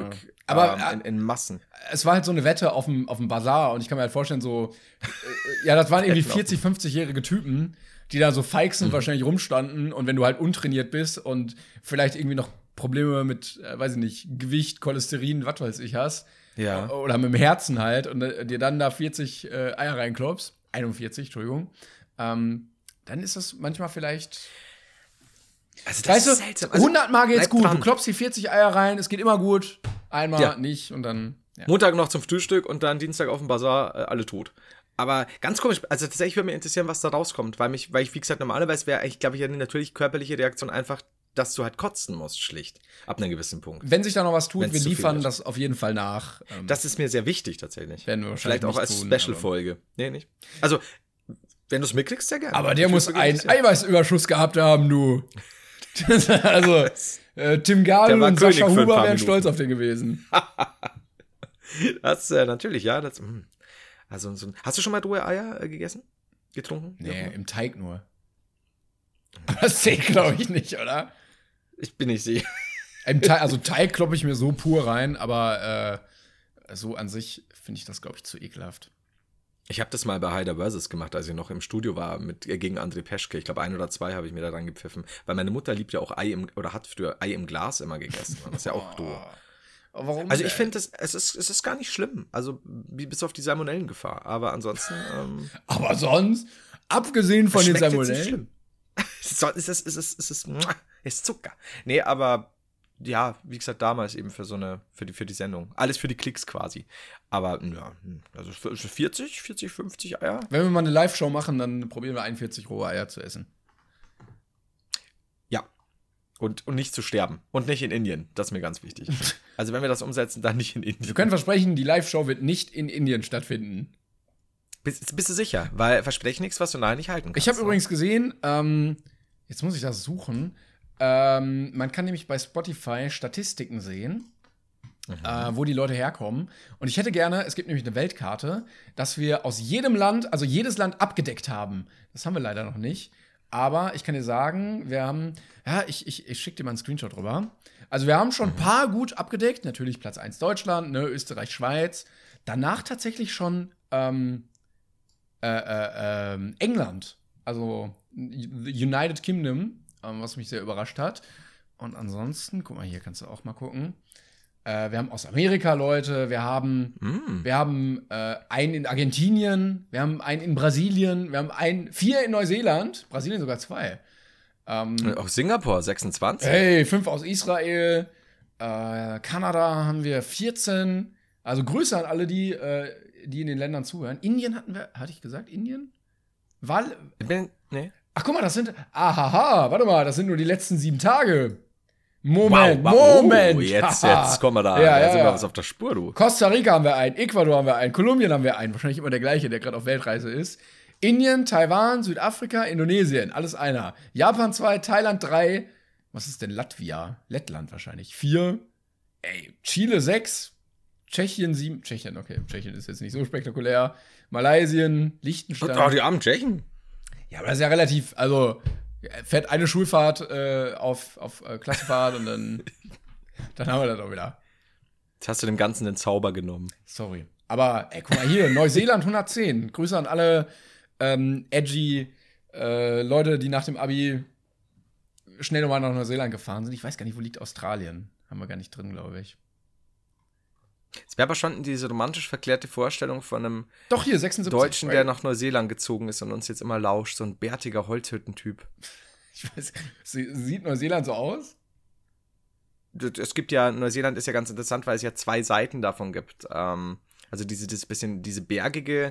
Aber in Massen. Es war halt so eine Wette auf dem Bazar und ich kann mir halt vorstellen, so, ja, das waren irgendwie 40, 50-jährige Typen, die da so feixend wahrscheinlich rumstanden und wenn du halt untrainiert bist und vielleicht irgendwie noch Probleme mit, weiß ich nicht, Gewicht, Cholesterin, was weiß ich hast, oder mit dem Herzen halt und dir dann da 40 Eier reinklopfst, 41, Entschuldigung, dann ist das manchmal vielleicht. Also das weißt du, ist seltsam. Also, 100 Mal geht's gut, dran. du klopfst die 40 Eier rein, es geht immer gut, einmal nicht und dann. Ja. Montag noch zum Frühstück und dann Dienstag auf dem Bazar, alle tot. Aber ganz komisch, also tatsächlich würde mich interessieren, was da rauskommt, weil ich, wie gesagt, normalerweise wäre eigentlich, glaube ich, eine natürlich körperliche Reaktion einfach, dass du halt kotzen musst, schlicht, ab einem gewissen Punkt. Wenn sich da noch was tut, wir liefern ist. das auf jeden Fall nach. Das ist mir sehr wichtig, tatsächlich. Werden wir wahrscheinlich vielleicht auch als Special-Folge. Nee, nicht? Also, wenn du es mitkriegst, sehr gerne. Aber der muss einen Eiweißüberschuss gehabt haben, du. Also, Tim Gabel und Sascha Huber wären stolz auf den gewesen. Das natürlich, ja. Also, hast du schon mal rohe Eier gegessen? Getrunken? Nee, im Teig nur. Aber das zählt, glaube ich, nicht, oder? Ich bin nicht sicher. Also Teig kloppe ich mir so pur rein, aber so an sich finde ich das, glaube ich, zu ekelhaft. Ich habe das mal bei Haider Versus gemacht, als ich noch im Studio war gegen André Peschke. Ich glaube, 1 oder 2 habe ich mir da dran gepfiffen. Weil meine Mutter liebt ja auch hat früher Ei im Glas immer gegessen. Und das ist ja auch doof. Warum? Also ich finde, es ist gar nicht schlimm. Also bis auf die Salmonellengefahr. Aber ansonsten. Aber sonst, abgesehen von den Salmonellen. Es ist Zucker. Nee, aber ja, wie gesagt, damals eben für die Sendung. Alles für die Klicks quasi. Aber ja, also 40, 50 Eier. Wenn wir mal eine Live-Show machen, dann probieren wir 41 rohe Eier zu essen. Ja. Und nicht zu sterben. Und nicht in Indien. Das ist mir ganz wichtig. Also wenn wir das umsetzen, dann nicht in Indien. Wir können versprechen, die Live-Show wird nicht in Indien stattfinden. Bist du sicher? Weil verspreche nichts, was du nachher nicht halten kannst. Ich habe übrigens gesehen, jetzt muss ich das suchen, man kann nämlich bei Spotify Statistiken sehen, wo die Leute herkommen. Und ich hätte gerne, es gibt nämlich eine Weltkarte, dass wir aus jedem Land, also jedes Land abgedeckt haben. Das haben wir leider noch nicht. Aber ich kann dir sagen, wir haben, ich schicke dir mal einen Screenshot rüber. Also wir haben schon ein paar gut abgedeckt. Natürlich Platz 1 Deutschland, ne, Österreich, Schweiz. Danach tatsächlich schon England, also United Kingdom, was mich sehr überrascht hat. Und ansonsten, guck mal, hier kannst du auch mal gucken. Wir haben aus Amerika Leute, wir haben einen in Argentinien, wir haben einen in Brasilien, wir haben 4 in Neuseeland, Brasilien sogar 2. Aus Singapur 26. Hey, 5 aus Israel, Kanada haben wir 14. Also Grüße an alle, die in den Ländern zuhören. Indien hatte ich gesagt, Indien? Nee. Ach, guck mal, das sind, warte mal, das sind nur die letzten 7 Tage. Moment. Oh, jetzt kommen wir da. Ja, sind wir was auf der Spur, du. Costa Rica haben wir einen, Ecuador haben wir einen, Kolumbien haben wir einen, wahrscheinlich immer der gleiche, der gerade auf Weltreise ist. Indien, Taiwan, Südafrika, Indonesien, alles einer. Japan 2, Thailand 3. Was ist denn Latvia? Lettland wahrscheinlich 4. Chile 6. Tschechien 7. Tschechien ist jetzt nicht so spektakulär. Malaysia, Liechtenstein. Oh, die armen Tschechen. Ja, aber das ist ja relativ, also fährt eine Schulfahrt auf Klassenfahrt und dann haben wir das auch wieder. Jetzt hast du dem Ganzen den Zauber genommen. Sorry. Aber, guck mal hier, Neuseeland 110. Grüße an alle edgy Leute, die nach dem Abi schnell nochmal nach Neuseeland gefahren sind. Ich weiß gar nicht, wo liegt Australien. Haben wir gar nicht drin, glaube ich. Es wäre aber schon diese romantisch verklärte Vorstellung von einem Doch, hier, 76. Deutschen, der nach Neuseeland gezogen ist und uns jetzt immer lauscht. So ein bärtiger Holzhütten-Typ. Ich weiß, sieht Neuseeland so aus? Es gibt ja, Neuseeland ist ja ganz interessant, weil es ja 2 Seiten davon gibt. Also diese bergige,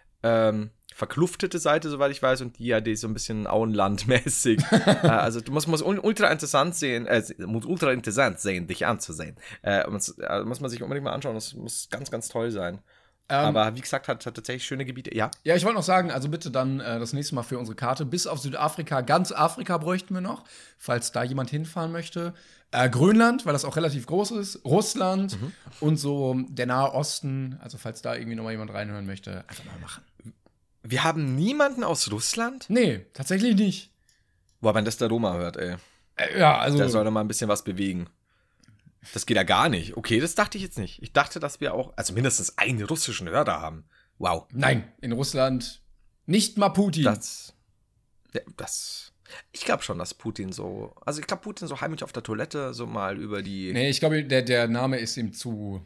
verkluftete Seite, soweit ich weiß, und die so ein bisschen Auenlandmäßig. Also du musst ultra interessant sehen, dich anzusehen. Muss man sich unbedingt mal anschauen, das muss ganz, ganz toll sein. Aber wie gesagt, hat tatsächlich schöne Gebiete, ja. Ja, ich wollte noch sagen, also bitte dann das nächste Mal für unsere Karte, bis auf Südafrika, ganz Afrika bräuchten wir noch, falls da jemand hinfahren möchte. Grönland, weil das auch relativ groß ist, Russland und so der Nahe Osten, also falls da irgendwie nochmal jemand reinhören möchte, einfach mal machen. Wir haben niemanden aus Russland? Nee, tatsächlich nicht. Boah, wenn das der Roma hört, ey. Ja, also. Der soll doch mal ein bisschen was bewegen. Das geht ja gar nicht. Okay, das dachte ich jetzt nicht. Ich dachte, dass wir auch, also mindestens einen russischen Hörer haben. Wow. Nein, in Russland nicht mal Putin. Ich glaube schon, dass Putin so, also ich glaube, Putin so heimlich auf der Toilette so mal über die. Nee, ich glaube, der Name ist ihm zu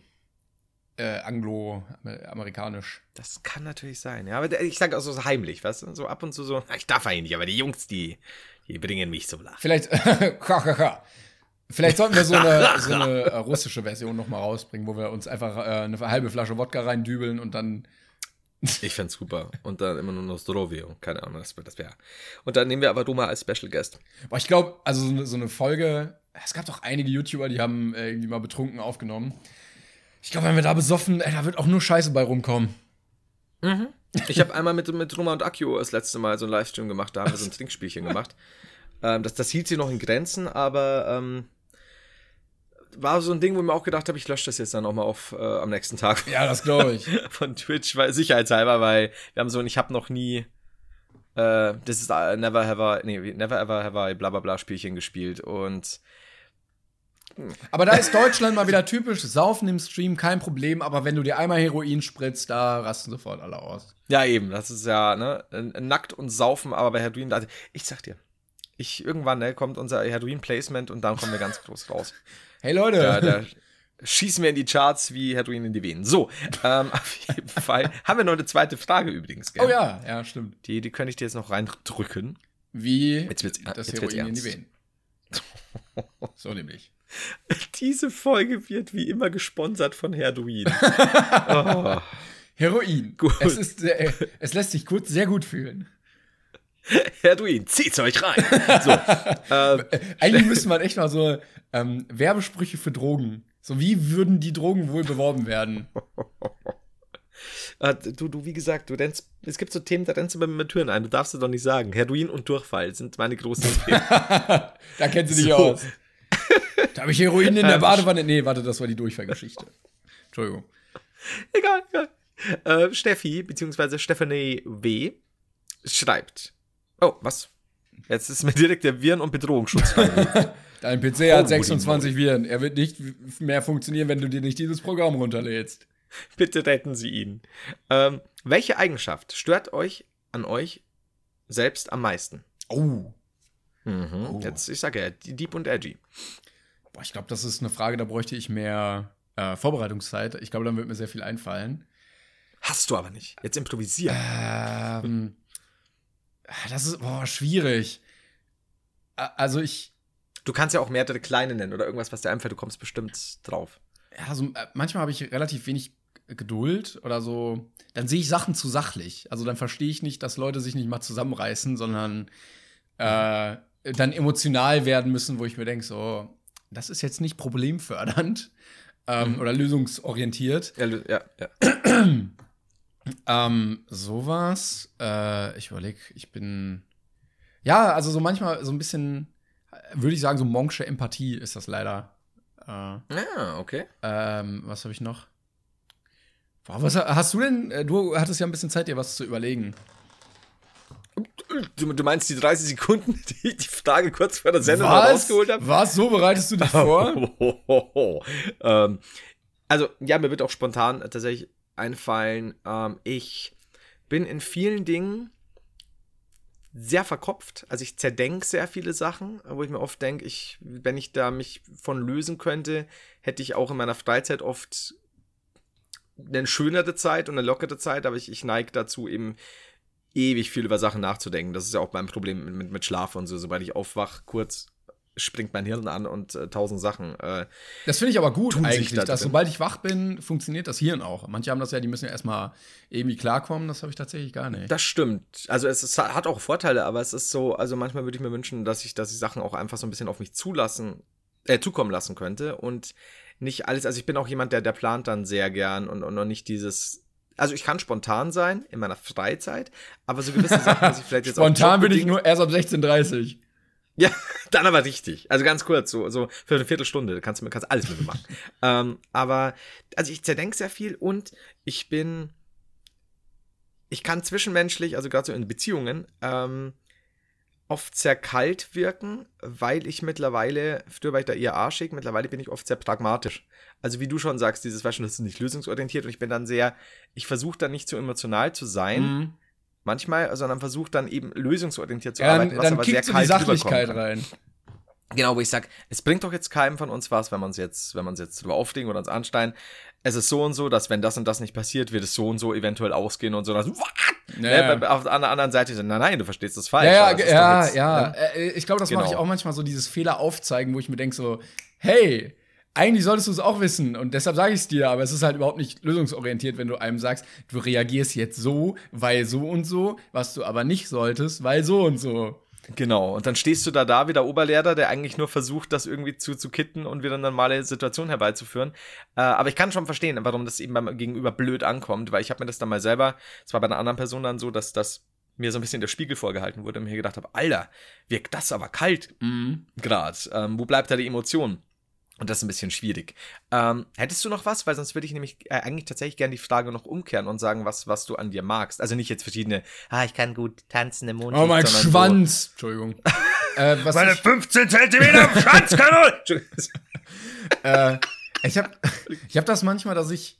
anglo-amerikanisch. Das kann natürlich sein, ja. Aber ich sage auch so heimlich, weißt du? So ab und zu so, ich darf eigentlich nicht, aber die Jungs, die bringen mich zum Lachen. Vielleicht sollten wir so eine russische Version noch mal rausbringen, wo wir uns einfach eine halbe Flasche Wodka reindübeln und dann. Ich fänd's super. Und dann immer nur noch Zdrovio. Keine Ahnung, das wäre. Und dann nehmen wir aber Roma als Special Guest. Boah, ich glaube, also so eine Folge, es gab doch einige YouTuber, die haben irgendwie mal betrunken aufgenommen. Ich glaube, wenn wir da besoffen, da wird auch nur Scheiße bei rumkommen. Mhm. Ich habe einmal mit Roma und Akio das letzte Mal so einen Livestream gemacht, da haben wir so ein Trinkspielchen gemacht. Das hielt sich noch in Grenzen, aber war so ein Ding, wo ich mir auch gedacht habe, ich lösche das jetzt dann auch mal auf am nächsten Tag. Ja, das glaube ich. Von Twitch, weil sicherheitshalber, weil wir haben so ein, ich habe noch nie das ist Never Ever Have I bla bla bla Spielchen gespielt und aber da ist Deutschland mal wieder typisch, Saufen im Stream, kein Problem, aber wenn du dir einmal Heroin spritzt, da rasten sofort alle aus. Ja, eben, das ist ja, ne, nackt und saufen, aber bei Heroin, also, ich sag dir, irgendwann, kommt unser Heroin-Placement und dann kommen wir ganz groß raus. Hey Leute! Da schießen wir in die Charts wie Heroin in die Venen. So, auf jeden Fall haben wir noch eine zweite Frage übrigens, gell? Oh ja, stimmt. Die könnte ich dir jetzt noch reindrücken. Wie jetzt das Heroin in die Venen. So nämlich. Diese Folge wird wie immer gesponsert von Heroin. Oh. Heroin. Gut. Es lässt sich kurz sehr gut fühlen. Heroin, zieht's euch rein. So, eigentlich müsste man echt mal so Werbesprüche für Drogen. So, wie würden die Drogen wohl beworben werden? Du, wie gesagt, es gibt so Themen, da rennst du bei Türen ein. Du darfst es doch nicht sagen. Heroin und Durchfall sind meine großen Themen. Da kennst du dich aus. Da habe ich Heroin in der Badewanne. Nee, warte, das war die Durchfallgeschichte. Entschuldigung. Egal. Steffi, beziehungsweise Stephanie W. schreibt. Oh, was? Jetzt ist mir direkt der Viren- und Bedrohungsschutz rein. Dein PC hat 26 Viren. Er wird nicht mehr funktionieren, wenn du dir nicht dieses Programm runterlädst. Bitte retten Sie ihn. Welche Eigenschaft stört euch an euch selbst am meisten? Oh. Jetzt, ich sage ja, deep und edgy. Boah, ich glaube, das ist eine Frage, da bräuchte ich mehr Vorbereitungszeit. Ich glaube, dann wird mir sehr viel einfallen. Hast du aber nicht. Jetzt improvisieren. Das ist schwierig. Also Du kannst ja auch mehrere kleine nennen oder irgendwas, was dir einfällt. Du kommst bestimmt drauf. Ja, so, manchmal habe ich relativ wenig Geduld oder so. Dann sehe ich Sachen zu sachlich. Also dann verstehe ich nicht, dass Leute sich nicht mal zusammenreißen, sondern dann emotional werden müssen, wo ich mir denke, so, das ist jetzt nicht problemfördernd oder lösungsorientiert. Ja. Sowas. Ich überlege, also so manchmal so ein bisschen, würde ich sagen, so Monksche Empathie ist das leider. Okay. Was habe ich noch? Boah, was hast du denn? Du hattest ja ein bisschen Zeit, dir was zu überlegen. Du meinst die 30 Sekunden, die ich die Frage kurz vor der Sendung rausgeholt habe? Was? So bereitest du dich vor? Also, ja, mir wird auch spontan tatsächlich einfallen, ich bin in vielen Dingen sehr verkopft. Also ich zerdenke sehr viele Sachen, wo ich mir oft denke, wenn ich da mich von lösen könnte, hätte ich auch in meiner Freizeit oft eine schönere Zeit und eine lockere Zeit, aber ich neige dazu, eben ewig viel über Sachen nachzudenken. Das ist ja auch mein Problem mit Schlaf und so. Sobald ich aufwache, kurz springt mein Hirn an und 1000 Sachen. Das finde ich aber gut eigentlich, dass sobald ich wach bin, funktioniert das Hirn auch. Manche haben das ja, die müssen ja erstmal irgendwie klarkommen. Das habe ich tatsächlich gar nicht. Das stimmt. Also hat auch Vorteile, aber es ist so, also manchmal würde ich mir wünschen, dass ich Sachen auch einfach so ein bisschen auf mich zukommen lassen könnte und nicht alles, also ich bin auch jemand, der plant dann sehr gern und noch nicht dieses, also ich kann spontan sein in meiner Freizeit, aber so gewisse Sachen, dass ich vielleicht jetzt spontan bin ich nur erst ab 16:30. Ja, dann aber richtig. Also ganz kurz, so für eine Viertelstunde kannst du alles mit mir machen. Aber, also ich zerdenke sehr viel und ich kann zwischenmenschlich, also gerade so in Beziehungen, oft sehr kalt wirken, weil ich mittlerweile, früher war ich da eher arschig, mittlerweile bin ich oft sehr pragmatisch. Also wie du schon sagst, dieses Fashion ist nicht lösungsorientiert und ich bin dann ich versuche dann nicht so emotional zu sein, manchmal, sondern versuche dann eben lösungsorientiert zu arbeiten, was dann aber sehr kickt kalt die Sachlichkeit rein. Genau, wo ich sage, es bringt doch jetzt keinem von uns was, wenn wir uns jetzt drüber aufregen oder uns ansteigen. Es ist so und so, dass wenn das und das nicht passiert, wird es so und so eventuell ausgehen und so. Dass, auf der anderen Seite, nein, du verstehst das falsch. Ich glaube, das mache ich auch manchmal so, dieses Fehler aufzeigen, wo ich mir denke so, hey, eigentlich solltest du es auch wissen und deshalb sage ich es dir, aber es ist halt überhaupt nicht lösungsorientiert, wenn du einem sagst, du reagierst jetzt so, weil so und so, was du aber nicht solltest, weil so und so. Genau, und dann stehst du da wie der Oberlehrer, der eigentlich nur versucht, das irgendwie zu kitten und wieder eine normale Situation herbeizuführen. Aber ich kann schon verstehen, warum das eben beim Gegenüber blöd ankommt, weil ich habe mir das dann mal selber, es war bei einer anderen Person dann so, dass das mir so ein bisschen der Spiegel vorgehalten wurde und mir gedacht habe, Alter, wirkt das aber kalt gerade. Wo bleibt da die Emotion? Und das ist ein bisschen schwierig. Hättest du noch was? Weil sonst würde ich nämlich eigentlich tatsächlich gerne die Frage noch umkehren und sagen, was du an dir magst. Also nicht jetzt verschiedene, ich kann gut tanzen im Mond. Oh, mein Schwanz! So. Entschuldigung. Meine 15 Zentimeter Schwanzkanone! Ich hab das manchmal, dass ich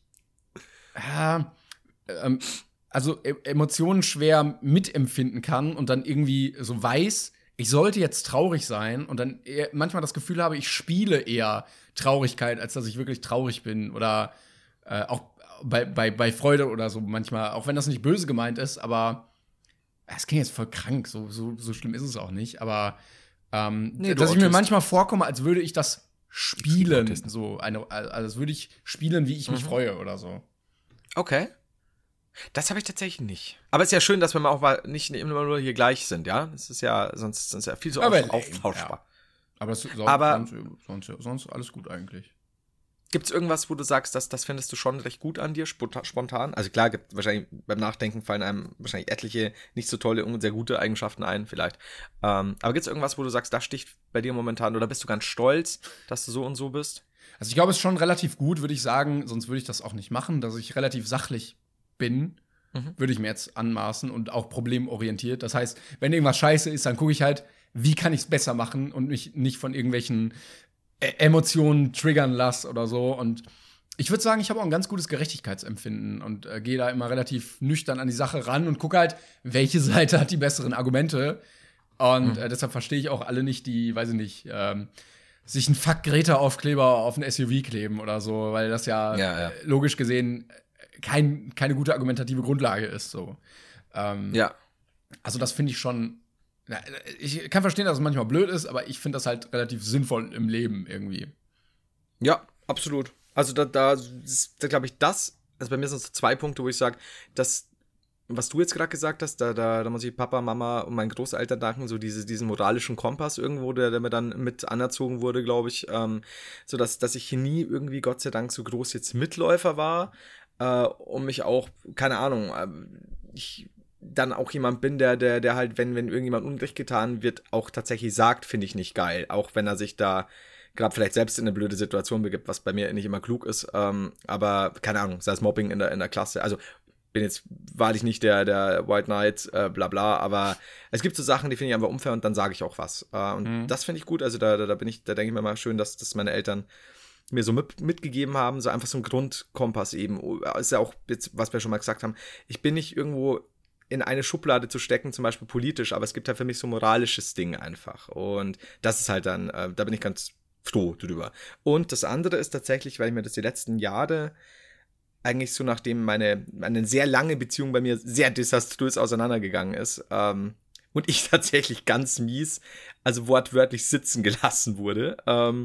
Emotionen schwer mitempfinden kann und dann irgendwie so weiß, ich sollte jetzt traurig sein und dann manchmal das Gefühl habe, ich spiele eher Traurigkeit, als dass ich wirklich traurig bin. Oder auch bei Freude oder so manchmal, auch wenn das nicht böse gemeint ist, aber es klingt jetzt voll krank, so schlimm ist es auch nicht. Aber dass ich mir manchmal vorkomme, als würde ich das spielen. Als würde ich spielen, wie ich mich freue oder so. Okay. Das habe ich tatsächlich nicht. Aber es ist ja schön, dass wir mal auch mal nicht immer nur hier gleich sind, ja? Das ist ja, sonst ist ja viel so austauschbar. Ja. Sonst alles gut eigentlich. Gibt es irgendwas, wo du sagst, das findest du schon recht gut an dir, spontan? Also klar, gibt wahrscheinlich beim Nachdenken fallen einem wahrscheinlich etliche nicht so tolle und sehr gute Eigenschaften ein, vielleicht. Aber gibt es irgendwas, wo du sagst, das sticht bei dir momentan, oder bist du ganz stolz, dass du so und so bist? Also ich glaube, es ist schon relativ gut, würde ich sagen, sonst würde ich das auch nicht machen, dass ich relativ sachlich bin, würde ich mir jetzt anmaßen und auch problemorientiert. Das heißt, wenn irgendwas scheiße ist, dann gucke ich halt, wie kann ich es besser machen und mich nicht von irgendwelchen Emotionen triggern lasse oder so. Und ich würde sagen, ich habe auch ein ganz gutes Gerechtigkeitsempfinden und gehe da immer relativ nüchtern an die Sache ran und gucke halt, welche Seite hat die besseren Argumente. Und deshalb verstehe ich auch alle nicht, die, weiß ich nicht, sich einen Fuck-Greta-Aufkleber auf ein SUV kleben oder so, weil das ja. Logisch gesehen keine gute argumentative Grundlage ist. So. Also das finde ich schon. Ich kann verstehen, dass es manchmal blöd ist, aber ich finde das halt relativ sinnvoll im Leben irgendwie. Ja, absolut. Also da glaube ich, also bei mir sind es 2 Punkte, wo ich sage, dass, was du jetzt gerade gesagt hast, da muss ich Papa, Mama und meinen Großeltern danken, so diesen moralischen Kompass irgendwo, der mir dann mit anerzogen wurde, glaube ich, so dass ich hier nie irgendwie, Gott sei Dank, so groß jetzt Mitläufer war, und mich auch, keine Ahnung, ich dann auch jemand bin, der halt, wenn irgendjemand Unrecht getan wird, auch tatsächlich sagt, finde ich nicht geil. Auch wenn er sich da gerade vielleicht selbst in eine blöde Situation begibt, was bei mir nicht immer klug ist. Aber, keine Ahnung, sei es Mobbing in der Klasse. Also, bin jetzt wahrlich nicht der White Knight, bla bla, aber es gibt so Sachen, die finde ich einfach unfair und dann sage ich auch was. Und das finde ich gut. Also, da denke ich mir mal schön, dass meine Eltern mir so mitgegeben haben, so einfach so ein Grundkompass eben. Ist ja auch jetzt, was wir schon mal gesagt haben, ich bin nicht irgendwo in eine Schublade zu stecken, zum Beispiel politisch, aber es gibt halt für mich so ein moralisches Ding einfach. Und das ist halt dann, da bin ich ganz froh drüber. Und das andere ist tatsächlich, weil ich mir das die letzten Jahre eigentlich so, nachdem eine sehr lange Beziehung bei mir sehr desaströs auseinandergegangen ist, und ich tatsächlich ganz mies, also wortwörtlich sitzen gelassen wurde,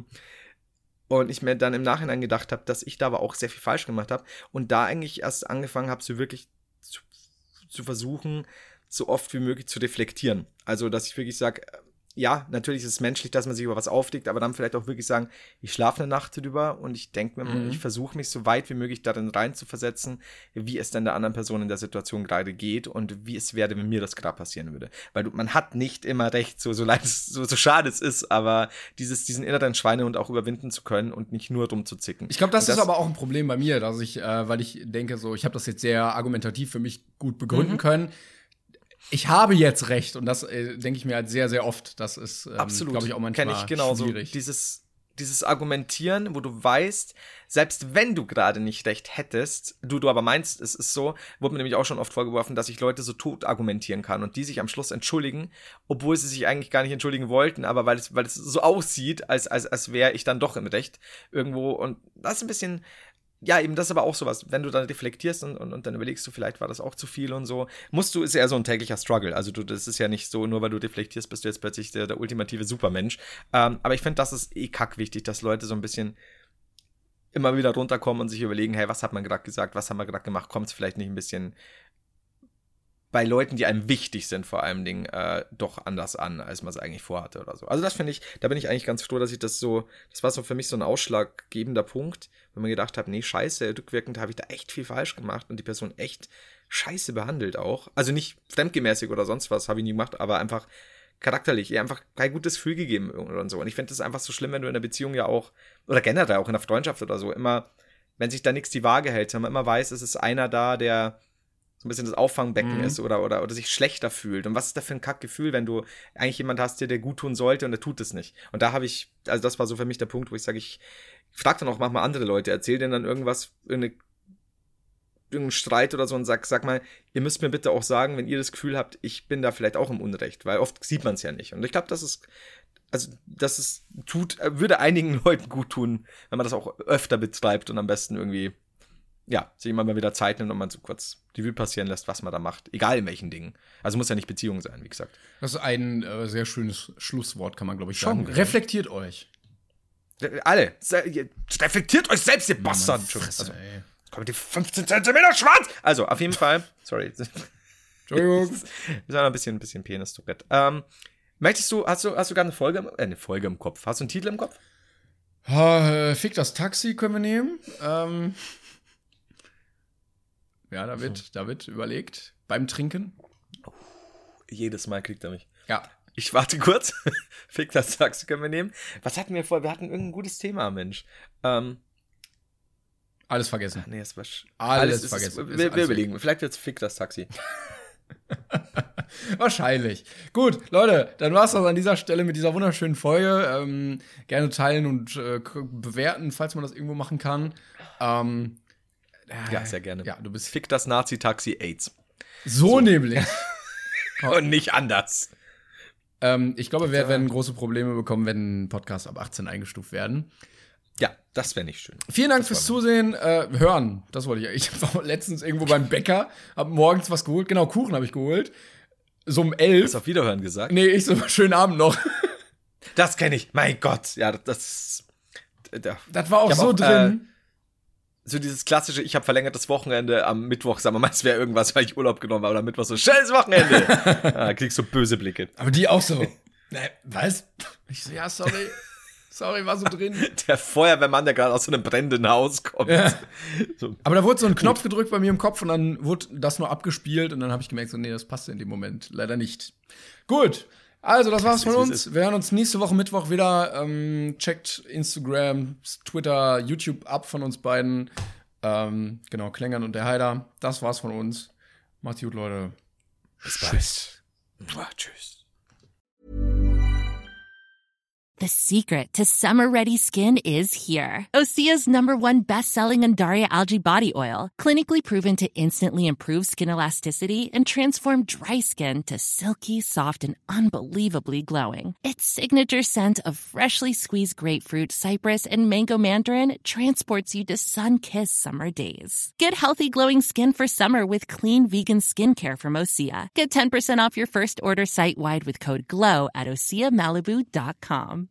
und ich mir dann im Nachhinein gedacht habe, dass ich da aber auch sehr viel falsch gemacht habe und da eigentlich erst angefangen habe, so wirklich zu versuchen, so oft wie möglich zu reflektieren. Also, dass ich wirklich sage, ja, natürlich ist es menschlich, dass man sich über was aufregt, aber dann vielleicht auch wirklich sagen, ich schlafe eine Nacht drüber und ich denke mir, ich versuche mich so weit wie möglich darin reinzuversetzen, wie es denn der anderen Person in der Situation gerade geht und wie es wäre, wenn mir das gerade passieren würde. Weil man hat nicht immer recht, so leid es, so schade es ist, aber diesen inneren Schweinehund auch überwinden zu können und nicht nur rumzuzicken. Ich glaube, das ist aber auch ein Problem bei mir, dass ich, weil ich denke, so, ich habe das jetzt sehr argumentativ für mich gut begründen können. ich habe jetzt recht. Und das denke ich mir halt sehr, sehr oft. Das ist, glaube ich, auch manchmal Kenn ich genauso. Schwierig. Dieses Argumentieren, wo du weißt, selbst wenn du gerade nicht recht hättest, du aber meinst, es ist so, wurde mir nämlich auch schon oft vorgeworfen, dass ich Leute so tot argumentieren kann und die sich am Schluss entschuldigen, obwohl sie sich eigentlich gar nicht entschuldigen wollten, aber weil es so aussieht, als wäre ich dann doch im Recht irgendwo. Und das ist ein bisschen, ja, eben das ist aber auch sowas, wenn du dann reflektierst und dann überlegst du, vielleicht war das auch zu viel und so, ist eher so ein täglicher Struggle, also das ist ja nicht so, nur weil du reflektierst, bist du jetzt plötzlich der ultimative Supermensch, aber ich finde, das ist kackwichtig, dass Leute so ein bisschen immer wieder runterkommen und sich überlegen, hey, was hat man gerade gesagt, was haben wir gerade gemacht, kommt es vielleicht nicht ein bisschen bei Leuten, die einem wichtig sind, vor allem Dingen, doch anders an, als man es eigentlich vorhatte oder so. Also das finde ich, da bin ich eigentlich ganz froh, dass ich das war so für mich so ein ausschlaggebender Punkt, wenn man gedacht hat, nee, scheiße, rückwirkend habe ich da echt viel falsch gemacht und die Person echt scheiße behandelt auch. Also nicht fremdgemäßig oder sonst was, habe ich nie gemacht, aber einfach charakterlich, ihr einfach kein gutes Gefühl gegeben und so. Und ich finde das einfach so schlimm, wenn du in einer Beziehung ja auch, oder generell auch in einer Freundschaft oder so, immer, wenn sich da nichts die Waage hält, wenn man immer weiß, es ist einer da, der so ein bisschen das Auffangbecken ist oder sich schlechter fühlt. Und was ist da für ein Kackgefühl, wenn du eigentlich jemand hast, der dir gut tun sollte und der tut es nicht. Und da habe ich, also das war so für mich der Punkt, wo ich sage, ich frage dann auch manchmal andere Leute, erzähl denen dann irgendwas, irgendeinen Streit oder so und sag mal, ihr müsst mir bitte auch sagen, wenn ihr das Gefühl habt, ich bin da vielleicht auch im Unrecht, weil oft sieht man es ja nicht. Und ich glaube, würde einigen Leuten gut tun, wenn man das auch öfter betreibt und am besten irgendwie, ja, sich immer mal wieder Zeit nimmt und man so kurz die Revue passieren lässt, was man da macht. Egal in welchen Dingen. Also muss ja nicht Beziehung sein, wie gesagt. Das ist ein sehr schönes Schlusswort, kann man, glaube ich, sagen. Schon, reflektiert euch. Alle. Reflektiert euch selbst, ihr Bastard. Also, kommt die 15 Zentimeter schwarz. Also, auf jeden Fall. Sorry. Entschuldigung. Wir sind ein bisschen Penis-Tourette. Möchtest du, hast du gerade eine Folge im Kopf? Hast du einen Titel im Kopf? Fick das Taxi können wir nehmen. Ja, David überlegt. Beim Trinken. Jedes Mal kriegt er mich. Ja. Ich warte kurz. Fick das Taxi können wir nehmen. Was hatten wir vor? Wir hatten irgendein gutes Thema, Mensch. Alles vergessen. Nee, es war alles vergessen. Wir überlegen. Vielleicht wird's Fick das Taxi. Wahrscheinlich. Gut, Leute, dann war's das an dieser Stelle mit dieser wunderschönen Folge. Gerne teilen und bewerten, falls man das irgendwo machen kann. Ja, sehr gerne. Ja, du bist Fick das Nazi-Taxi AIDS. So nämlich. Und nicht anders. Ich glaube, wir werden große Probleme bekommen, wenn Podcasts ab 18 eingestuft werden. Ja, das wäre nicht schön. Vielen Dank fürs Zusehen. Hören, das wollte ich. Ich war letztens irgendwo beim Bäcker, hab morgens was geholt. Genau, Kuchen habe ich geholt. So um 11. Hast du auf Wiederhören gesagt? Nee, ich so, schönen Abend noch. Das kenne ich. Mein Gott. Ja, das war auch so drin. So dieses klassische, ich habe verlängertes Wochenende am Mittwoch, sagen wir mal, es wäre irgendwas, weil ich Urlaub genommen habe, oder am Mittwoch so, schönes Wochenende. Da kriegst du böse Blicke. Aber die auch so, was? Ich so, ja, sorry, war so drin. Der Feuerwehrmann, der gerade aus so einem brennenden Haus kommt. Ja. So. Aber da wurde so ein Knopf gedrückt bei mir im Kopf und dann wurde das nur abgespielt und dann habe ich gemerkt, so, nee, das passt in dem Moment leider nicht. Gut. Also, das war's von uns. Wir hören uns nächste Woche Mittwoch wieder. Checkt Instagram, Twitter, YouTube ab von uns beiden. Genau, Klängern und der Heider. Das war's von uns. Macht's gut, Leute. Bis bald. Tschüss. The secret to summer-ready skin is here. Osea's #1 best-selling Undaria Algae Body Oil, clinically proven to instantly improve skin elasticity and transform dry skin to silky, soft, and unbelievably glowing. Its signature scent of freshly squeezed grapefruit, cypress, and mango mandarin transports you to sun-kissed summer days. Get healthy, glowing skin for summer with clean vegan skincare from Osea. Get 10% off your first order site-wide with code GLOW at OseaMalibu.com.